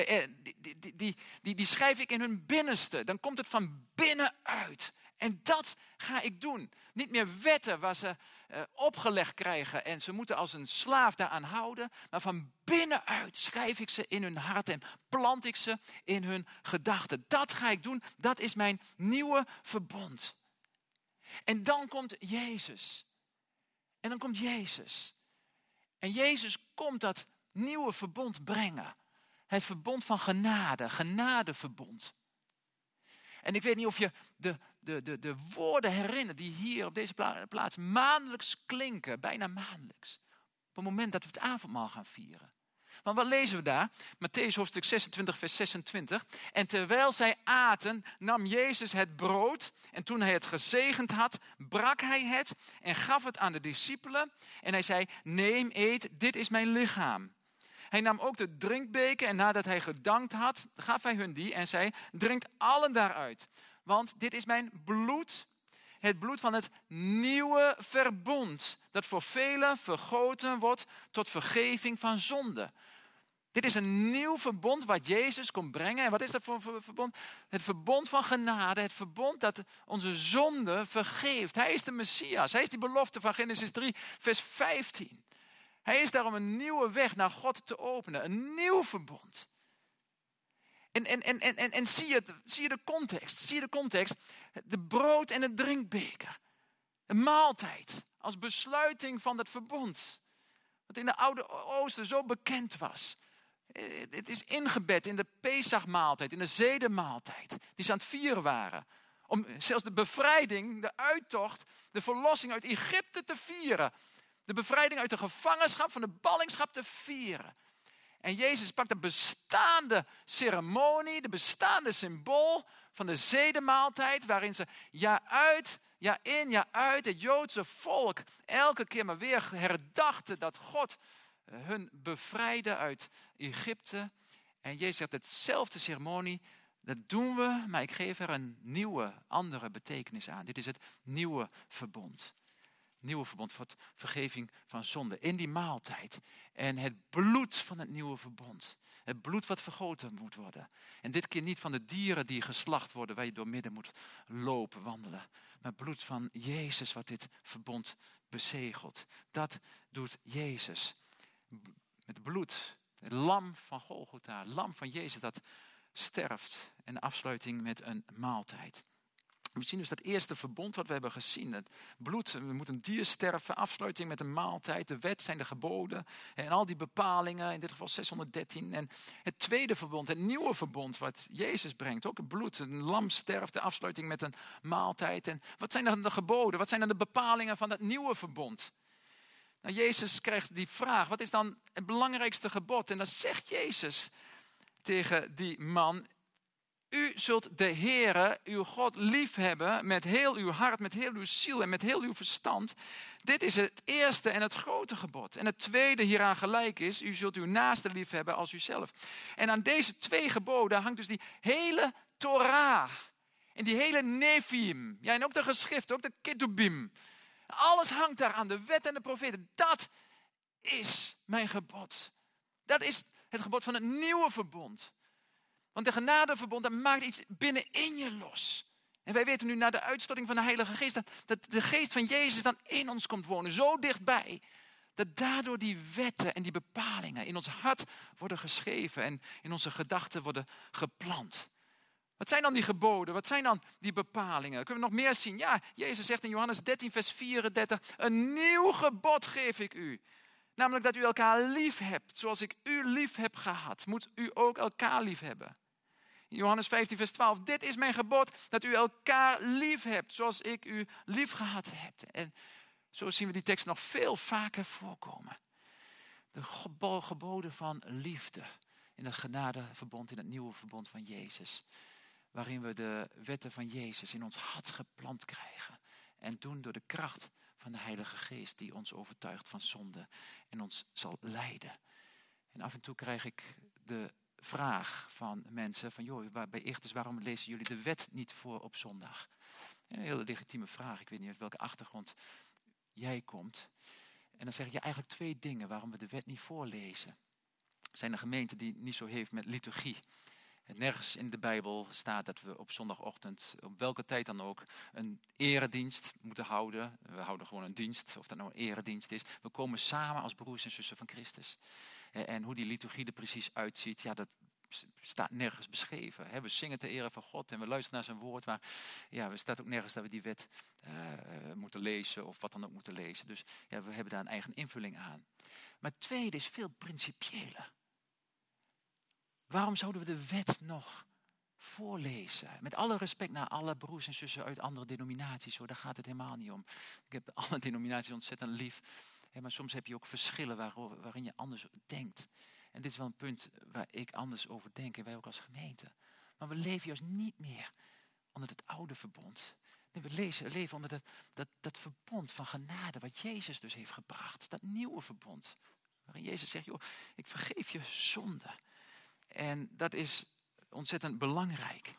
die schrijf ik in hun binnenste. Dan komt het van binnenuit. En dat ga ik doen. Niet meer wetten waar ze opgelegd krijgen en ze moeten als een slaaf daaraan houden. Maar van binnenuit schrijf ik ze in hun hart en plant ik ze in hun gedachten. Dat ga ik doen. Dat is mijn nieuwe verbond. En dan komt Jezus. En dan komt Jezus. En Jezus komt dat nieuwe verbond brengen. Het verbond van genade, genadeverbond. En ik weet niet of je de woorden herinnert die hier op deze plaats maandelijks klinken, bijna maandelijks. Op het moment dat we het avondmaal gaan vieren. Want wat lezen we daar? Mattheüs hoofdstuk 26 vers 26. En terwijl zij aten, nam Jezus het brood en toen hij het gezegend had, brak hij het en gaf het aan de discipelen. En hij zei, neem, eet, dit is mijn lichaam. Hij nam ook de drinkbeker en nadat hij gedankt had, gaf hij hun die en zei, drinkt allen daaruit. Want dit is mijn bloed, het bloed van het nieuwe verbond, dat voor velen vergoten wordt tot vergeving van zonde. Dit is een nieuw verbond wat Jezus komt brengen. En wat is dat voor verbond? Het verbond van genade, het verbond dat onze zonde vergeeft. Hij is de Messias, hij is die belofte van Genesis 3 vers 15. Hij is daarom een nieuwe weg naar God te openen. Een nieuw verbond. En zie je de context? Zie je de context? De brood en de drinkbeker. Een maaltijd. Als besluiting van het verbond. Wat in de Oude Oosten zo bekend was. Het is ingebed in de Pesachmaaltijd. In de zedenmaaltijd. Die ze aan het vieren waren. Om zelfs de bevrijding, de uittocht, de verlossing uit Egypte te vieren. De bevrijding uit de gevangenschap, van de ballingschap te vieren. En Jezus pakt de bestaande ceremonie, de bestaande symbool van de zedenmaaltijd, waarin ze jaar uit, jaar in, jaar uit het Joodse volk elke keer maar weer herdachten dat God hun bevrijdde uit Egypte. En Jezus zegt, hetzelfde ceremonie, dat doen we, maar ik geef er een nieuwe, andere betekenis aan. Dit is het nieuwe verbond. Nieuwe verbond voor het vergeving van zonde. In die maaltijd. En het bloed van het nieuwe verbond. Het bloed wat vergoten moet worden. En dit keer niet van de dieren die geslacht worden, waar je door midden moet lopen, wandelen. Maar het bloed van Jezus wat dit verbond bezegelt. Dat doet Jezus. Het bloed, het lam van Golgotha, het lam van Jezus dat sterft. En afsluiting met een maaltijd. We zien dus dat eerste verbond wat we hebben gezien. Het bloed, er moet een dier sterven, afsluiting met een maaltijd. De wet zijn de geboden en al die bepalingen, in dit geval 613. En het tweede verbond, het nieuwe verbond wat Jezus brengt. Ook het bloed, een lam sterft, de afsluiting met een maaltijd. En wat zijn dan de geboden, wat zijn dan de bepalingen van dat nieuwe verbond? Nou, Jezus krijgt die vraag, wat is dan het belangrijkste gebod? En dan zegt Jezus tegen die man, u zult de Heere, uw God, liefhebben met heel uw hart, met heel uw ziel en met heel uw verstand. Dit is het eerste en het grote gebod. En het tweede hieraan gelijk is, u zult uw naaste liefhebben als uzelf. En aan deze 2 geboden hangt dus die hele Torah. En die hele Neviim. Ja, en ook de geschriften, ook de Ketubim. Alles hangt daar aan, de wet en de profeten. Dat is mijn gebod. Dat is het gebod van het nieuwe verbond. Want de genadeverbond, dat maakt iets binnenin je los. En wij weten nu na de uitstorting van de Heilige Geest, dat de geest van Jezus dan in ons komt wonen. Zo dichtbij. Dat daardoor die wetten en die bepalingen in ons hart worden geschreven. En in onze gedachten worden geplant. Wat zijn dan die geboden? Wat zijn dan die bepalingen? Kunnen we nog meer zien? Ja, Jezus zegt in Johannes 13 vers 34. Een nieuw gebod geef ik u. Namelijk dat u elkaar lief hebt. Zoals ik u lief heb gehad, moet u ook elkaar lief hebben. Johannes 15 vers 12. Dit is mijn gebod, dat u elkaar lief hebt. Zoals ik u lief gehad heb. En zo zien we die tekst nog veel vaker voorkomen. De geboden van liefde. In het genadeverbond, in het nieuwe verbond van Jezus. Waarin we de wetten van Jezus in ons hart geplant krijgen. En doen door de kracht van de Heilige Geest die ons overtuigt van zonde en ons zal leiden. En af en toe krijg ik de vraag van mensen van, joh, bij Ichthus, waarom lezen jullie de wet niet voor op zondag? Een hele legitieme vraag. Ik weet niet uit welke achtergrond jij komt. En dan zeg ik eigenlijk 2 dingen waarom we de wet niet voorlezen. Er zijn een gemeente die niet zo heeft met liturgie. Nergens in de Bijbel staat dat we op zondagochtend, op welke tijd dan ook, een eredienst moeten houden. We houden gewoon een dienst, of dat nou een eredienst is. We komen samen als broers en zussen van Christus. En hoe die liturgie er precies uitziet, ja, dat staat nergens beschreven. We zingen ter ere van God en we luisteren naar zijn woord. Maar ja, er staat ook nergens dat we die wet moeten lezen of wat dan ook moeten lezen. Dus ja, we hebben daar een eigen invulling aan. Maar het tweede is veel principiëler. Waarom zouden we de wet nog voorlezen? Met alle respect naar alle broers en zussen uit andere denominaties. Hoor, daar gaat het helemaal niet om. Ik heb alle denominaties ontzettend lief. Maar soms heb je ook verschillen waarin je anders denkt. En dit is wel een punt waar ik anders over denk. En wij ook als gemeente. Maar we leven juist niet meer onder het oude verbond. Nee, we leven onder dat verbond van genade. Wat Jezus dus heeft gebracht. Dat nieuwe verbond. Waarin Jezus zegt, joh, ik vergeef je zonde. En dat is ontzettend belangrijk.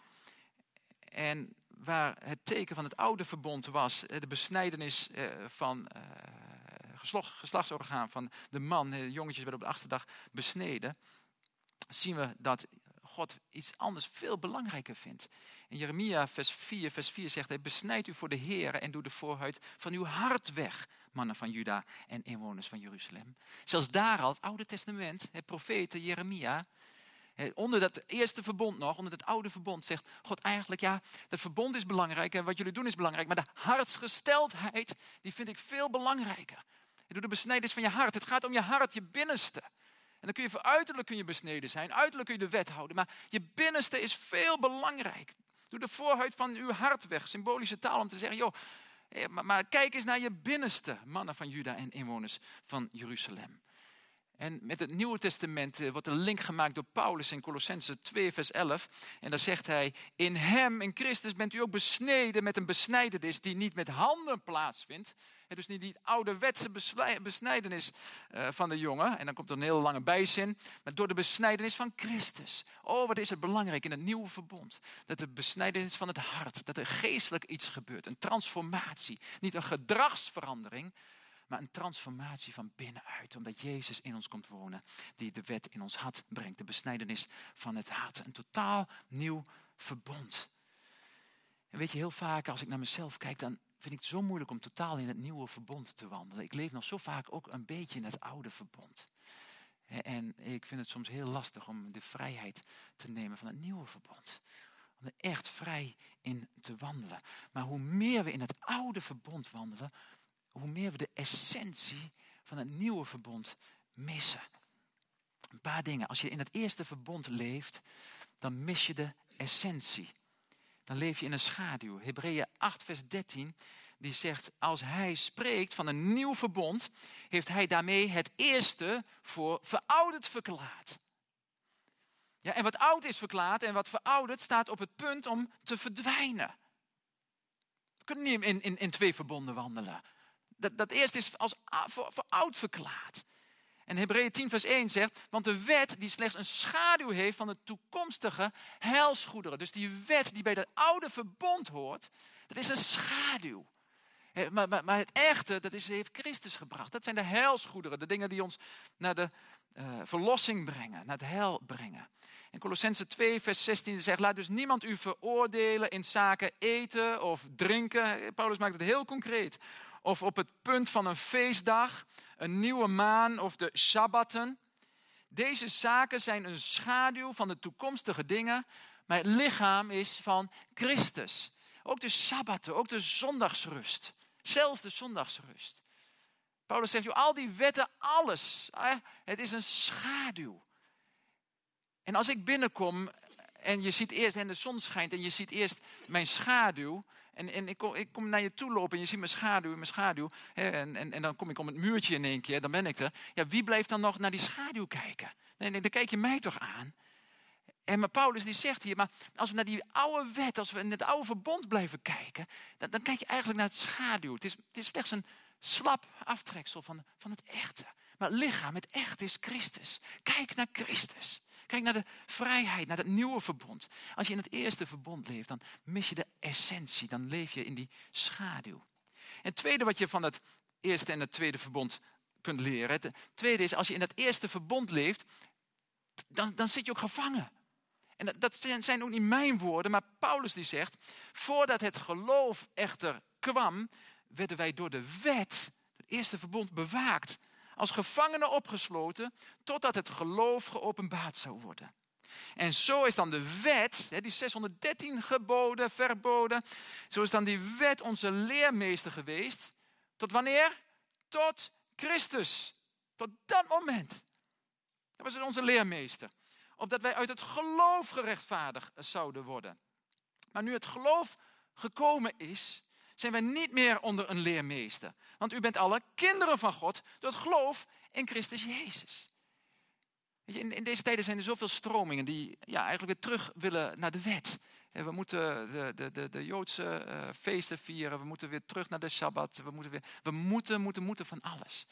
En waar het teken van het oude verbond was, de besnijdenis van geslachtsorgaan van de man, de jongetjes werden op de achterdag besneden, zien we dat God iets anders veel belangrijker vindt. In Jeremia vers 4 zegt hij, besnijd u voor de Heere en doe de voorhuid van uw hart weg, mannen van Juda en inwoners van Jeruzalem. Zelfs daar al, het Oude Testament, het profete Jeremia, onder dat eerste verbond nog, onder het oude verbond, zegt God eigenlijk, ja, dat verbond is belangrijk en wat jullie doen is belangrijk, maar de hartsgesteldheid, die vind ik veel belangrijker. Doe de besnijdenis van je hart. Het gaat om je hart, je binnenste. En dan kun je voor uiterlijk kun je besneden zijn, uiterlijk kun je de wet houden, maar je binnenste is veel belangrijk. Doe de voorhuid van uw hart weg, symbolische taal om te zeggen, joh, maar kijk eens naar je binnenste, mannen van Juda en inwoners van Jeruzalem. En met het Nieuwe Testament wordt een link gemaakt door Paulus in Kolossenzen 2 vers 11. En daar zegt hij, in hem, in Christus, bent u ook besneden met een besnijdenis die niet met handen plaatsvindt. Dus niet die ouderwetse besnijdenis van de jongen. En dan komt er een hele lange bijzin. Maar door de besnijdenis van Christus. Oh, wat is het belangrijk in het nieuwe verbond. Dat de besnijdenis van het hart. Dat er geestelijk iets gebeurt. Een transformatie. Niet een gedragsverandering. Maar een transformatie van binnenuit. Omdat Jezus in ons komt wonen. Die de wet in ons hart brengt. De besnijdenis van het hart. Een totaal nieuw verbond. En weet je, heel vaak als ik naar mezelf kijk, dan vind ik het zo moeilijk om totaal in het nieuwe verbond te wandelen. Ik leef nog zo vaak ook een beetje in het oude verbond. En ik vind het soms heel lastig om de vrijheid te nemen van het nieuwe verbond. Om er echt vrij in te wandelen. Maar hoe meer we in het oude verbond wandelen, hoe meer we de essentie van het nieuwe verbond missen. Een paar dingen. Als je in het eerste verbond leeft, dan mis je de essentie. Dan leef je in een schaduw. Hebreeën 8 vers 13, die zegt, als hij spreekt van een nieuw verbond, heeft hij daarmee het eerste voor verouderd verklaard. Ja, en wat oud is verklaard en wat verouderd staat op het punt om te verdwijnen. We kunnen niet in 2 verbonden wandelen. Dat eerste is als voor oud verklaard. En Hebreeën 10 vers 1 zegt, want de wet die slechts een schaduw heeft van de toekomstige heilsgoederen. Dus die wet die bij dat oude verbond hoort, dat is een schaduw. Maar het echte, dat heeft Christus gebracht. Dat zijn de heilsgoederen, de dingen die ons naar de verlossing brengen, naar het heil brengen. In Kolossenzen 2 vers 16 zegt, laat dus niemand u veroordelen in zaken eten of drinken. Paulus maakt het heel concreet. Of op het punt van een feestdag, een nieuwe maan of de Shabbatten. Deze zaken zijn een schaduw van de toekomstige dingen, maar het lichaam is van Christus. Ook de Sabbatten, ook de zondagsrust. Zelfs de zondagsrust. Paulus zegt, joh, al die wetten, alles. Het is een schaduw. En als ik binnenkom en je ziet eerst, en de zon schijnt en je ziet eerst mijn schaduw. En ik kom naar je toe lopen en je ziet mijn schaduw. En dan kom ik om het muurtje in één keer, dan ben ik er. Ja, wie blijft dan nog naar die schaduw kijken? Nee, dan kijk je mij toch aan. Maar Paulus die zegt hier, maar als we naar die oude wet, als we in het oude verbond blijven kijken, dan kijk je eigenlijk naar het schaduw. Het is slechts een slap aftreksel van het echte. Maar het lichaam, het echte is Christus. Kijk naar Christus. Kijk naar de vrijheid, naar het nieuwe verbond. Als je in het eerste verbond leeft, dan mis je de essentie. Dan leef je in die schaduw. En het tweede wat je van het eerste en het tweede verbond kunt leren. Het tweede is, als je in het eerste verbond leeft, dan zit je ook gevangen. En dat zijn ook niet mijn woorden, maar Paulus die zegt, voordat het geloof echter kwam, werden wij door de wet, het eerste verbond, bewaakt. Als gevangenen opgesloten, totdat het geloof geopenbaard zou worden. En zo is dan de wet, die 613 geboden, verboden, zo is dan die wet onze leermeester geweest. Tot wanneer? Tot Christus. Tot dat moment. Dat was onze leermeester. Opdat wij uit het geloof gerechtvaardigd zouden worden. Maar nu het geloof gekomen is, zijn wij niet meer onder een leermeester. Want u bent alle kinderen van God door het geloof in Christus Jezus. Weet je, in deze tijden zijn er zoveel stromingen die eigenlijk weer terug willen naar de wet. We moeten de Joodse feesten vieren. We moeten weer terug naar de Shabbat. We moeten van alles.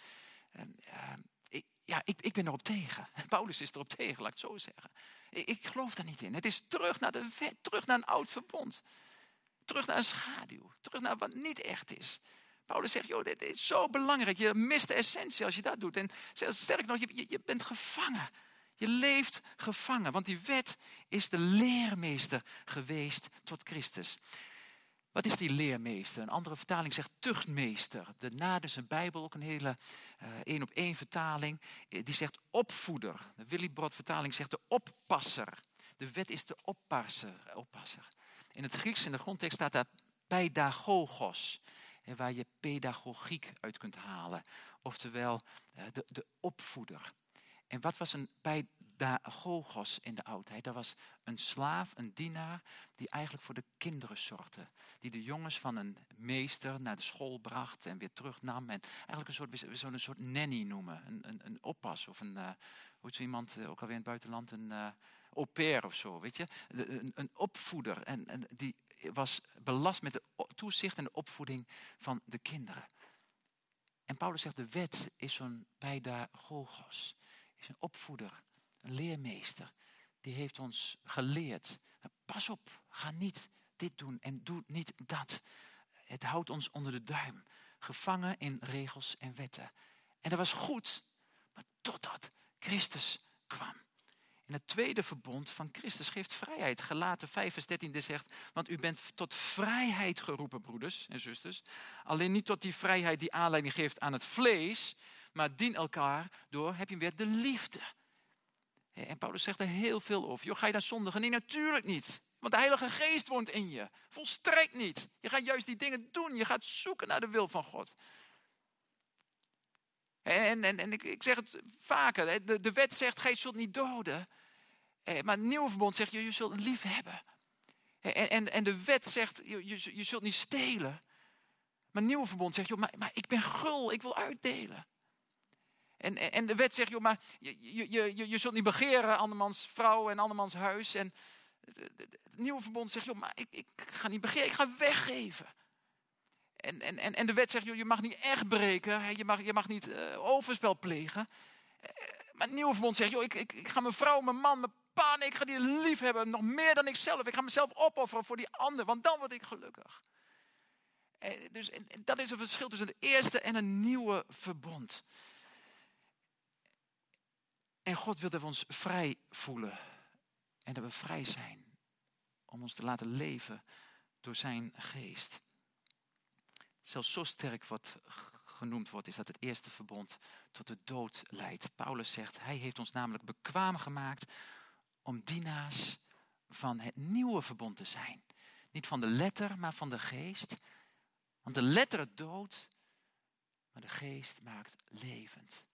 Ik ben erop tegen. Paulus is erop tegen, laat ik het zo zeggen. Ik geloof daar niet in. Het is terug naar de wet, terug naar een oud verbond. Terug naar een schaduw, terug naar wat niet echt is. Paulus zegt, joh, dit is zo belangrijk. Je mist de essentie als je dat doet. En sterker nog, je bent gevangen. Je leeft gevangen, want die wet is de leermeester geweest tot Christus. Wat is die leermeester? Een andere vertaling zegt tuchtmeester. De Nadense Bijbel, ook een hele 1-op-1 vertaling, die zegt opvoeder. De Willibrord vertaling zegt de oppasser. De wet is de oppasser. In het Grieks, in de grondtekst, staat daar pedagogos. Waar je pedagogiek uit kunt halen. Oftewel de opvoeder. En wat was een pedagogos in de oudheid? Dat was een slaaf, een dienaar, die eigenlijk voor de kinderen zorgde. Die de jongens van een meester naar de school bracht en weer terugnam. En eigenlijk we zouden een soort nanny noemen. Een oppas of hoe heet zo iemand, ook alweer in het buitenland, een au pair of zo, weet je. Een opvoeder. En die was belast met de toezicht en de opvoeding van de kinderen. En Paulus zegt, de wet is zo'n pedagogos. Is een opvoeder, een leermeester. Die heeft ons geleerd. Pas op, ga niet dit doen en doe niet dat. Het houdt ons onder de duim. Gevangen in regels en wetten. En dat was goed, maar totdat Christus kwam. En het tweede verbond van Christus geeft vrijheid. Galaten 5 vers 13 zegt, want u bent tot vrijheid geroepen, broeders en zusters. Alleen niet tot die vrijheid die aanleiding geeft aan het vlees, maar dien elkaar door, heb je weer de liefde. En Paulus zegt er heel veel over. Joh, ga je dan zondigen? Nee, natuurlijk niet. Want de Heilige Geest woont in je. Volstrekt niet. Je gaat juist die dingen doen. Je gaat zoeken naar de wil van God. En ik zeg het vaker. De wet zegt, gij zult niet doden. Maar het nieuwe verbond zegt, je zult lief hebben. En de wet zegt, je zult niet stelen. Maar het nieuwe verbond zegt, joh, maar ik ben gul, ik wil uitdelen. En de wet zegt, joh, maar je zult niet begeren andermans vrouw en andermans huis. En het nieuwe verbond zegt, joh, maar ik ga niet begeren, ik ga weggeven. En de wet zegt, joh, je mag niet echt breken, je mag niet overspel plegen. Maar het nieuwe verbond zegt, joh, ik ga mijn vrouw, mijn man, mijn pa, nee, ik ga die lief hebben, nog meer dan ikzelf. Ik ga mezelf opofferen voor die ander, want dan word ik gelukkig. Dus dat is een verschil tussen het eerste en een nieuwe verbond. En God wil dat we ons vrij voelen. En dat we vrij zijn. Om ons te laten leven door zijn geest. Zelfs zo sterk wat genoemd wordt, is dat het eerste verbond tot de dood leidt. Paulus zegt, hij heeft ons namelijk bekwaam gemaakt om dienaars van het nieuwe verbond te zijn. Niet van de letter, maar van de geest. Want de letter dood, maar de geest maakt levend.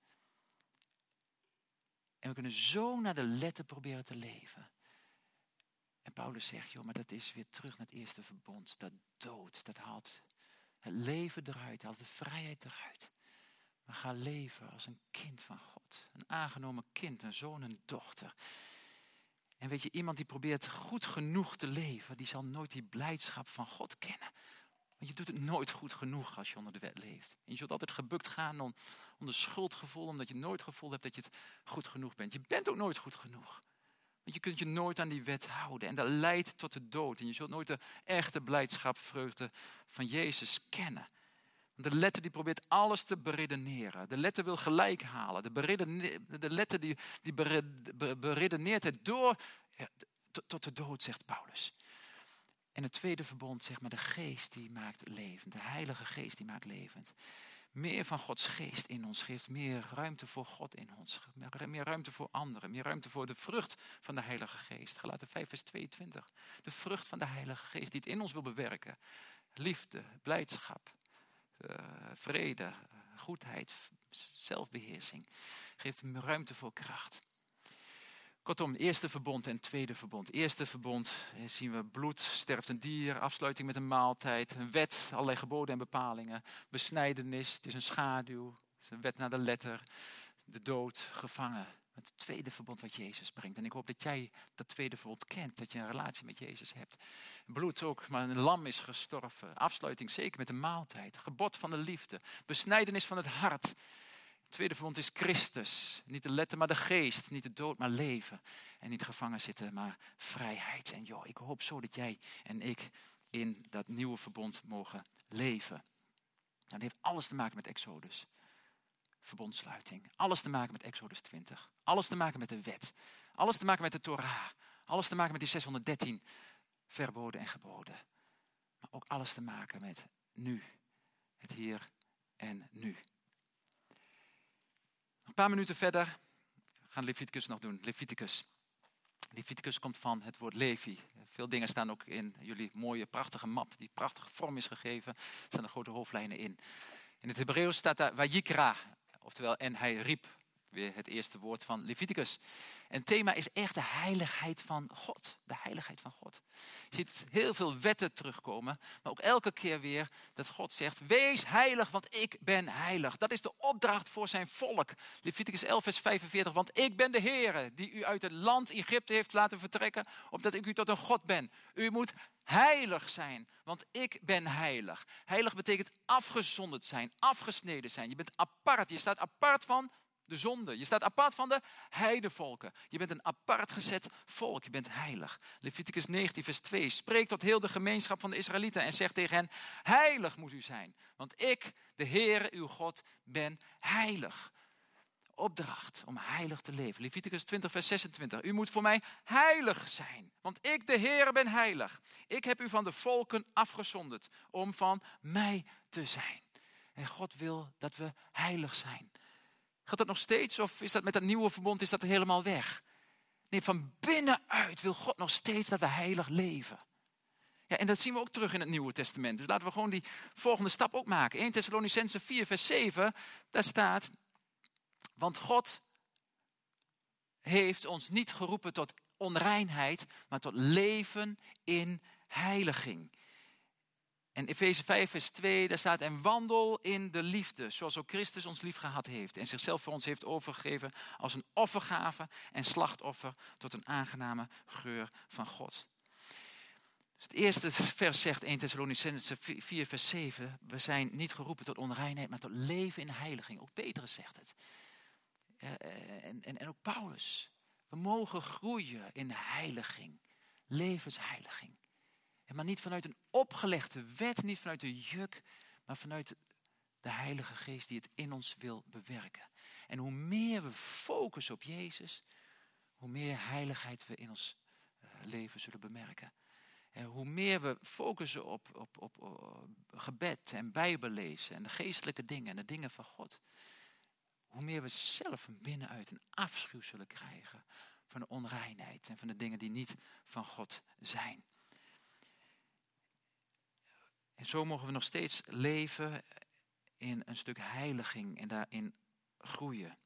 En we kunnen zo naar de letter proberen te leven. En Paulus zegt, joh, maar dat is weer terug naar het eerste verbond. Dat dood, dat haalt het leven eruit, haalt de vrijheid eruit. Maar ga leven als een kind van God. Een aangenomen kind, een zoon, een dochter. En weet je, iemand die probeert goed genoeg te leven, die zal nooit die blijdschap van God kennen. Want je doet het nooit goed genoeg als je onder de wet leeft. En je zult altijd gebukt gaan onder schuldgevoel, omdat je nooit gevoeld hebt dat je het goed genoeg bent. Je bent ook nooit goed genoeg. Want je kunt je nooit aan die wet houden. En dat leidt tot de dood. En je zult nooit de echte blijdschap, vreugde van Jezus kennen. Want de letter die probeert alles te beredeneren. De letter wil gelijk halen. De letter die beredeneert het door tot de dood, zegt Paulus. En het tweede verbond, zeg maar, de geest die maakt levend. De Heilige Geest die maakt levend. Meer van Gods geest in ons geeft meer ruimte voor God in ons. Meer ruimte voor anderen. Meer ruimte voor de vrucht van de Heilige Geest. Galaten 5 vers 22. De vrucht van de Heilige Geest die het in ons wil bewerken. Liefde, blijdschap, vrede, goedheid, zelfbeheersing. Geeft ruimte voor kracht. Kortom, eerste verbond en tweede verbond. Eerste verbond zien we bloed, sterft een dier, afsluiting met een maaltijd, een wet, allerlei geboden en bepalingen, besnijdenis, het is een schaduw, het is een wet naar de letter, de dood, gevangen. Het tweede verbond wat Jezus brengt. En ik hoop dat jij dat tweede verbond kent, dat je een relatie met Jezus hebt. Bloed ook, maar een lam is gestorven. Afsluiting zeker met een maaltijd, gebod van de liefde, besnijdenis van het hart. Het tweede verbond is Christus. Niet de letter, maar de geest. Niet de dood, maar leven. En niet gevangen zitten, maar vrijheid. En joh, ik hoop zo dat jij en ik in dat nieuwe verbond mogen leven. Dat heeft alles te maken met Exodus. Verbondsluiting. Alles te maken met Exodus 20. Alles te maken met de wet. Alles te maken met de Torah. Alles te maken met die 613 verboden en geboden. Maar ook alles te maken met nu. Het hier en nu. Een paar minuten verder gaan Leviticus nog doen. Leviticus komt van het woord Levi. Veel dingen staan ook in jullie mooie, prachtige map. Die prachtige vorm is gegeven. Er staan er grote hoofdlijnen in. In het Hebreeuws staat daar Vayikra. Oftewel, en hij riep. Weer het eerste woord van Leviticus. En het thema is echt de heiligheid van God. De heiligheid van God. Je ziet heel veel wetten terugkomen. Maar ook elke keer weer dat God zegt. Wees heilig, want ik ben heilig. Dat is de opdracht voor zijn volk. Leviticus 11 vers 45. Want ik ben de Heere die u uit het land Egypte heeft laten vertrekken. Opdat ik u tot een God ben. U moet heilig zijn, want ik ben heilig. Heilig betekent afgezonderd zijn, afgesneden zijn. Je bent apart, je staat apart van de zonde. Je staat apart van de heidevolken. Je bent een apart gezet volk. Je bent heilig. Leviticus 19 vers 2. Spreek tot heel de gemeenschap van de Israëlieten en zeg tegen hen. Heilig moet u zijn. Want ik, de Heere, uw God, ben heilig. Opdracht om heilig te leven. Leviticus 20 vers 26. U moet voor mij heilig zijn. Want ik, de Heere, ben heilig. Ik heb u van de volken afgezonderd om van mij te zijn. En God wil dat we heilig zijn. Gaat dat nog steeds of is dat met dat nieuwe verbond is dat helemaal weg? Nee, van binnenuit wil God nog steeds dat we heilig leven. Ja, en dat zien we ook terug in het Nieuwe Testament. Dus laten we gewoon die volgende stap ook maken. 1 Thessalonicenzen 4 vers 7, daar staat. Want God heeft ons niet geroepen tot onreinheid, maar tot leven in heiliging. En Efeze 5 vers 2, daar staat, en wandel in de liefde, zoals ook Christus ons lief gehad heeft. En zichzelf voor ons heeft overgegeven als een offergave en slachtoffer tot een aangename geur van God. Dus het eerste vers zegt 1 Thessalonicenzen 4 vers 7, we zijn niet geroepen tot onreinheid, maar tot leven in heiliging. Ook Petrus zegt het. En ook Paulus. We mogen groeien in heiliging, levensheiliging. Maar niet vanuit een opgelegde wet, niet vanuit een juk, maar vanuit de Heilige Geest die het in ons wil bewerken. En hoe meer we focussen op Jezus, hoe meer heiligheid we in ons leven zullen bemerken. En hoe meer we focussen op gebed en bijbellezen en de geestelijke dingen en de dingen van God, hoe meer we zelf van binnenuit een afschuw zullen krijgen van de onreinheid en van de dingen die niet van God zijn. En zo mogen we nog steeds leven in een stuk heiliging en daarin groeien.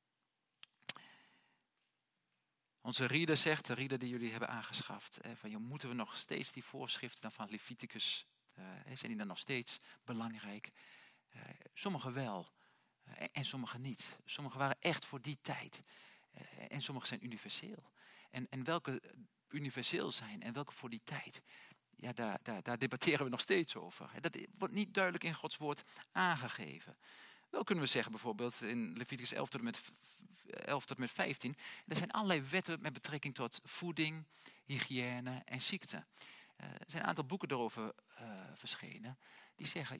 Onze reader zegt, de reader die jullie hebben aangeschaft, van moeten we nog steeds die voorschriften dan van Leviticus, zijn die dan nog steeds belangrijk? Sommige wel en sommige niet. Sommige waren echt voor die tijd en sommige zijn universeel. En welke universeel zijn en welke voor die tijd, ja, daar debatteren we nog steeds over. Dat wordt niet duidelijk in Gods woord aangegeven. Wel kunnen we zeggen bijvoorbeeld in Leviticus 11 tot en met 15... er zijn allerlei wetten met betrekking tot voeding, hygiëne en ziekte. Er zijn een aantal boeken erover verschenen die zeggen,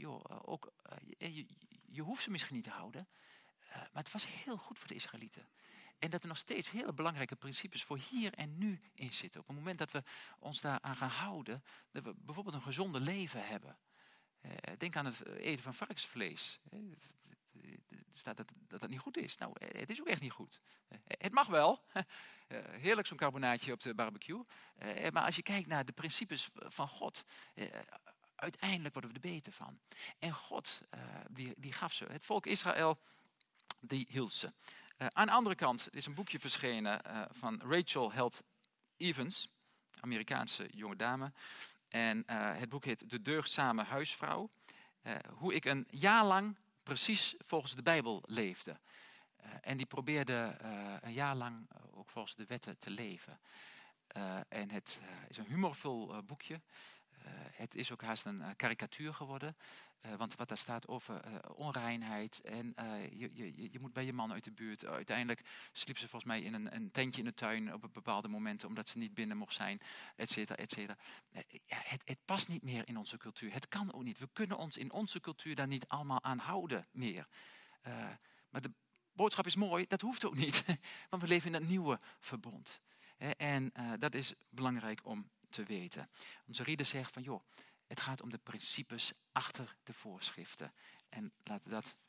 je hoeft ze misschien niet te houden, maar het was heel goed voor de Israëlieten. En dat er nog steeds hele belangrijke principes voor hier en nu in zitten. Op het moment dat we ons daaraan gaan houden, dat we bijvoorbeeld een gezonde leven hebben. Denk aan het eten van varkensvlees. Er staat dat het niet goed is. Nou, het is ook echt niet goed. Het mag wel. Heerlijk zo'n carbonaatje op de barbecue. Maar als je kijkt naar de principes van God, uiteindelijk worden we er beter van. En God, die gaf ze. Het volk Israël, die hield ze. Aan de andere kant is een boekje verschenen van Rachel Held Evans, Amerikaanse jonge dame. En het boek heet De Deugdzame Huisvrouw. Hoe ik een jaar lang precies volgens de Bijbel leefde. En die probeerde een jaar lang ook volgens de wetten te leven. En het is een humorvol boekje. Het is ook haast een karikatuur geworden. Want wat daar staat over onreinheid en je moet bij je man uit de buurt. Uiteindelijk sliep ze volgens mij in een tentje in de tuin op bepaalde momenten, omdat ze niet binnen mocht zijn, et cetera, et cetera. Het past niet meer in onze cultuur. Het kan ook niet. We kunnen ons in onze cultuur daar niet allemaal aan houden meer. Maar de boodschap is mooi, dat hoeft ook niet. Want we leven in het nieuwe verbond. En dat is belangrijk om te weten. Onze reader zegt van het gaat om de principes achter de voorschriften. En laten we dat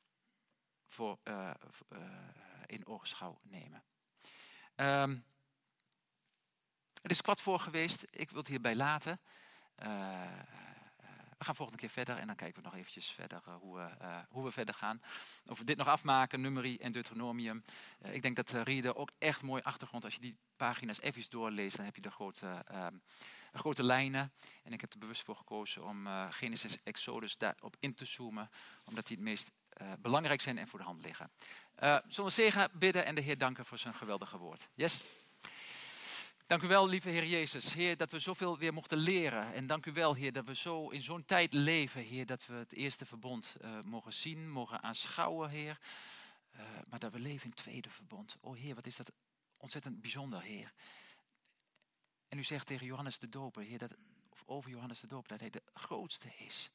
in ogenschouw nemen. Het is 3:15 geweest. Ik wil het hierbij laten. We gaan volgende keer verder en dan kijken we nog eventjes verder hoe we verder gaan. Of we dit nog afmaken, Numeri en Deuteronomium. Ik denk dat de reader ook echt mooi achtergrond. Als je die pagina's even doorleest, dan heb je de grote lijnen. En ik heb er bewust voor gekozen om Genesis, Exodus daarop in te zoomen. Omdat die het meest belangrijk zijn en voor de hand liggen. Zullen we zegen bidden en de Heer danken voor zijn geweldige woord. Yes. Dank u wel, lieve Heer Jezus. Heer, dat we zoveel weer mochten leren. En dank u wel, Heer, dat we zo in zo'n tijd leven, Heer, dat we het eerste verbond mogen zien, mogen aanschouwen, Heer. Maar dat we leven in het tweede verbond. O Heer, wat is dat ontzettend bijzonder, Heer. En u zegt tegen Johannes de Doper, Heer, of over Johannes de Doper, dat hij de grootste is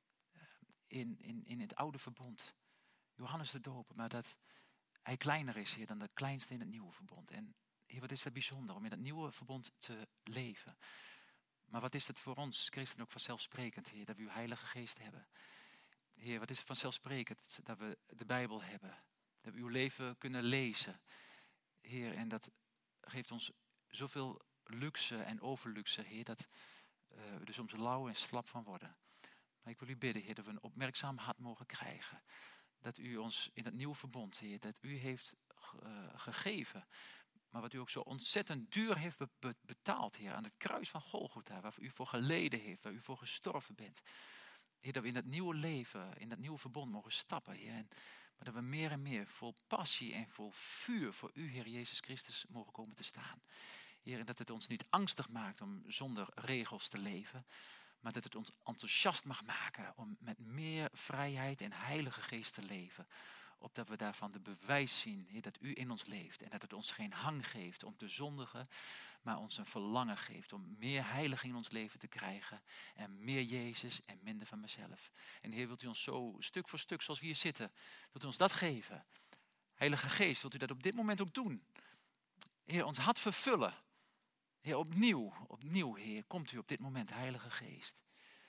in het oude verbond. Johannes de Doper, maar dat hij kleiner is, Heer, dan de kleinste in het nieuwe verbond. En Heer, wat is dat bijzonder om in het nieuwe verbond te leven. Maar wat is het voor ons, christenen, ook vanzelfsprekend, Heer, dat we uw Heilige Geest hebben. Heer, wat is het vanzelfsprekend dat we de Bijbel hebben. Dat we uw leven kunnen lezen. Heer, en dat geeft ons zoveel luxe en overluxe, Heer, dat we er soms lauw en slap van worden. Maar ik wil u bidden, Heer, dat we een opmerkzaam hart mogen krijgen. Dat u ons in het nieuwe verbond, Heer, dat u heeft gegeven. Maar wat u ook zo ontzettend duur heeft betaald, Heer, aan het kruis van Golgotha, waar u voor geleden heeft, waar u voor gestorven bent. Heer, dat we in dat nieuwe leven, in dat nieuwe verbond mogen stappen, Heer. Maar dat we meer en meer vol passie en vol vuur voor u, Heer Jezus Christus, mogen komen te staan. Heer, en dat het ons niet angstig maakt om zonder regels te leven, maar dat het ons enthousiast mag maken om met meer vrijheid en Heilige Geest te leven. Opdat we daarvan de bewijs zien, Heer, dat u in ons leeft. En dat het ons geen hang geeft om te zondigen, maar ons een verlangen geeft om meer heiliging in ons leven te krijgen. En meer Jezus en minder van mezelf. En Heer, wilt u ons zo stuk voor stuk, zoals we hier zitten, wilt u ons dat geven? Heilige Geest, wilt u dat op dit moment ook doen? Heer, ons hart vervullen. Heer, opnieuw, Heer, komt u op dit moment, Heilige Geest.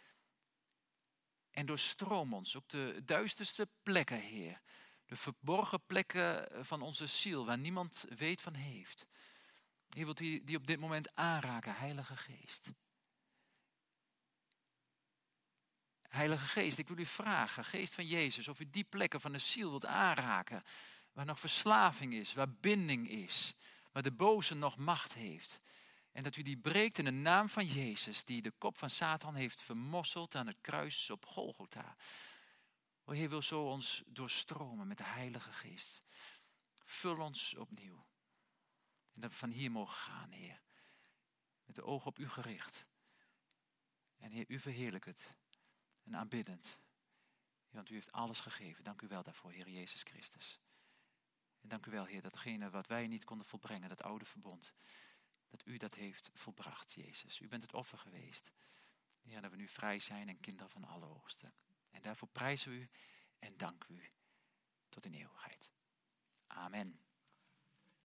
En doorstroom ons op de duisterste plekken, Heer. De verborgen plekken van onze ziel, waar niemand weet van heeft. Heer, wilt u die op dit moment aanraken, Heilige Geest. Heilige Geest, ik wil u vragen, Geest van Jezus, of u die plekken van de ziel wilt aanraken, waar nog verslaving is, waar binding is, waar de boze nog macht heeft. En dat u die breekt in de naam van Jezus, die de kop van Satan heeft vermosseld aan het kruis op Golgotha. O Heer, wil zo ons doorstromen met de Heilige Geest. Vul ons opnieuw. En dat we van hier mogen gaan, Heer. Met de ogen op u gericht. En Heer, u verheerlijk het. En aanbiddend. Want u heeft alles gegeven. Dank u wel daarvoor, Heer Jezus Christus. En dank u wel, Heer, datgene wat wij niet konden volbrengen, dat oude verbond. Dat u dat heeft volbracht, Jezus. U bent het offer geweest. Heer, dat we nu vrij zijn en kinderen van Allerhoogste. En daarvoor prijzen we u en danken u tot in eeuwigheid. Amen.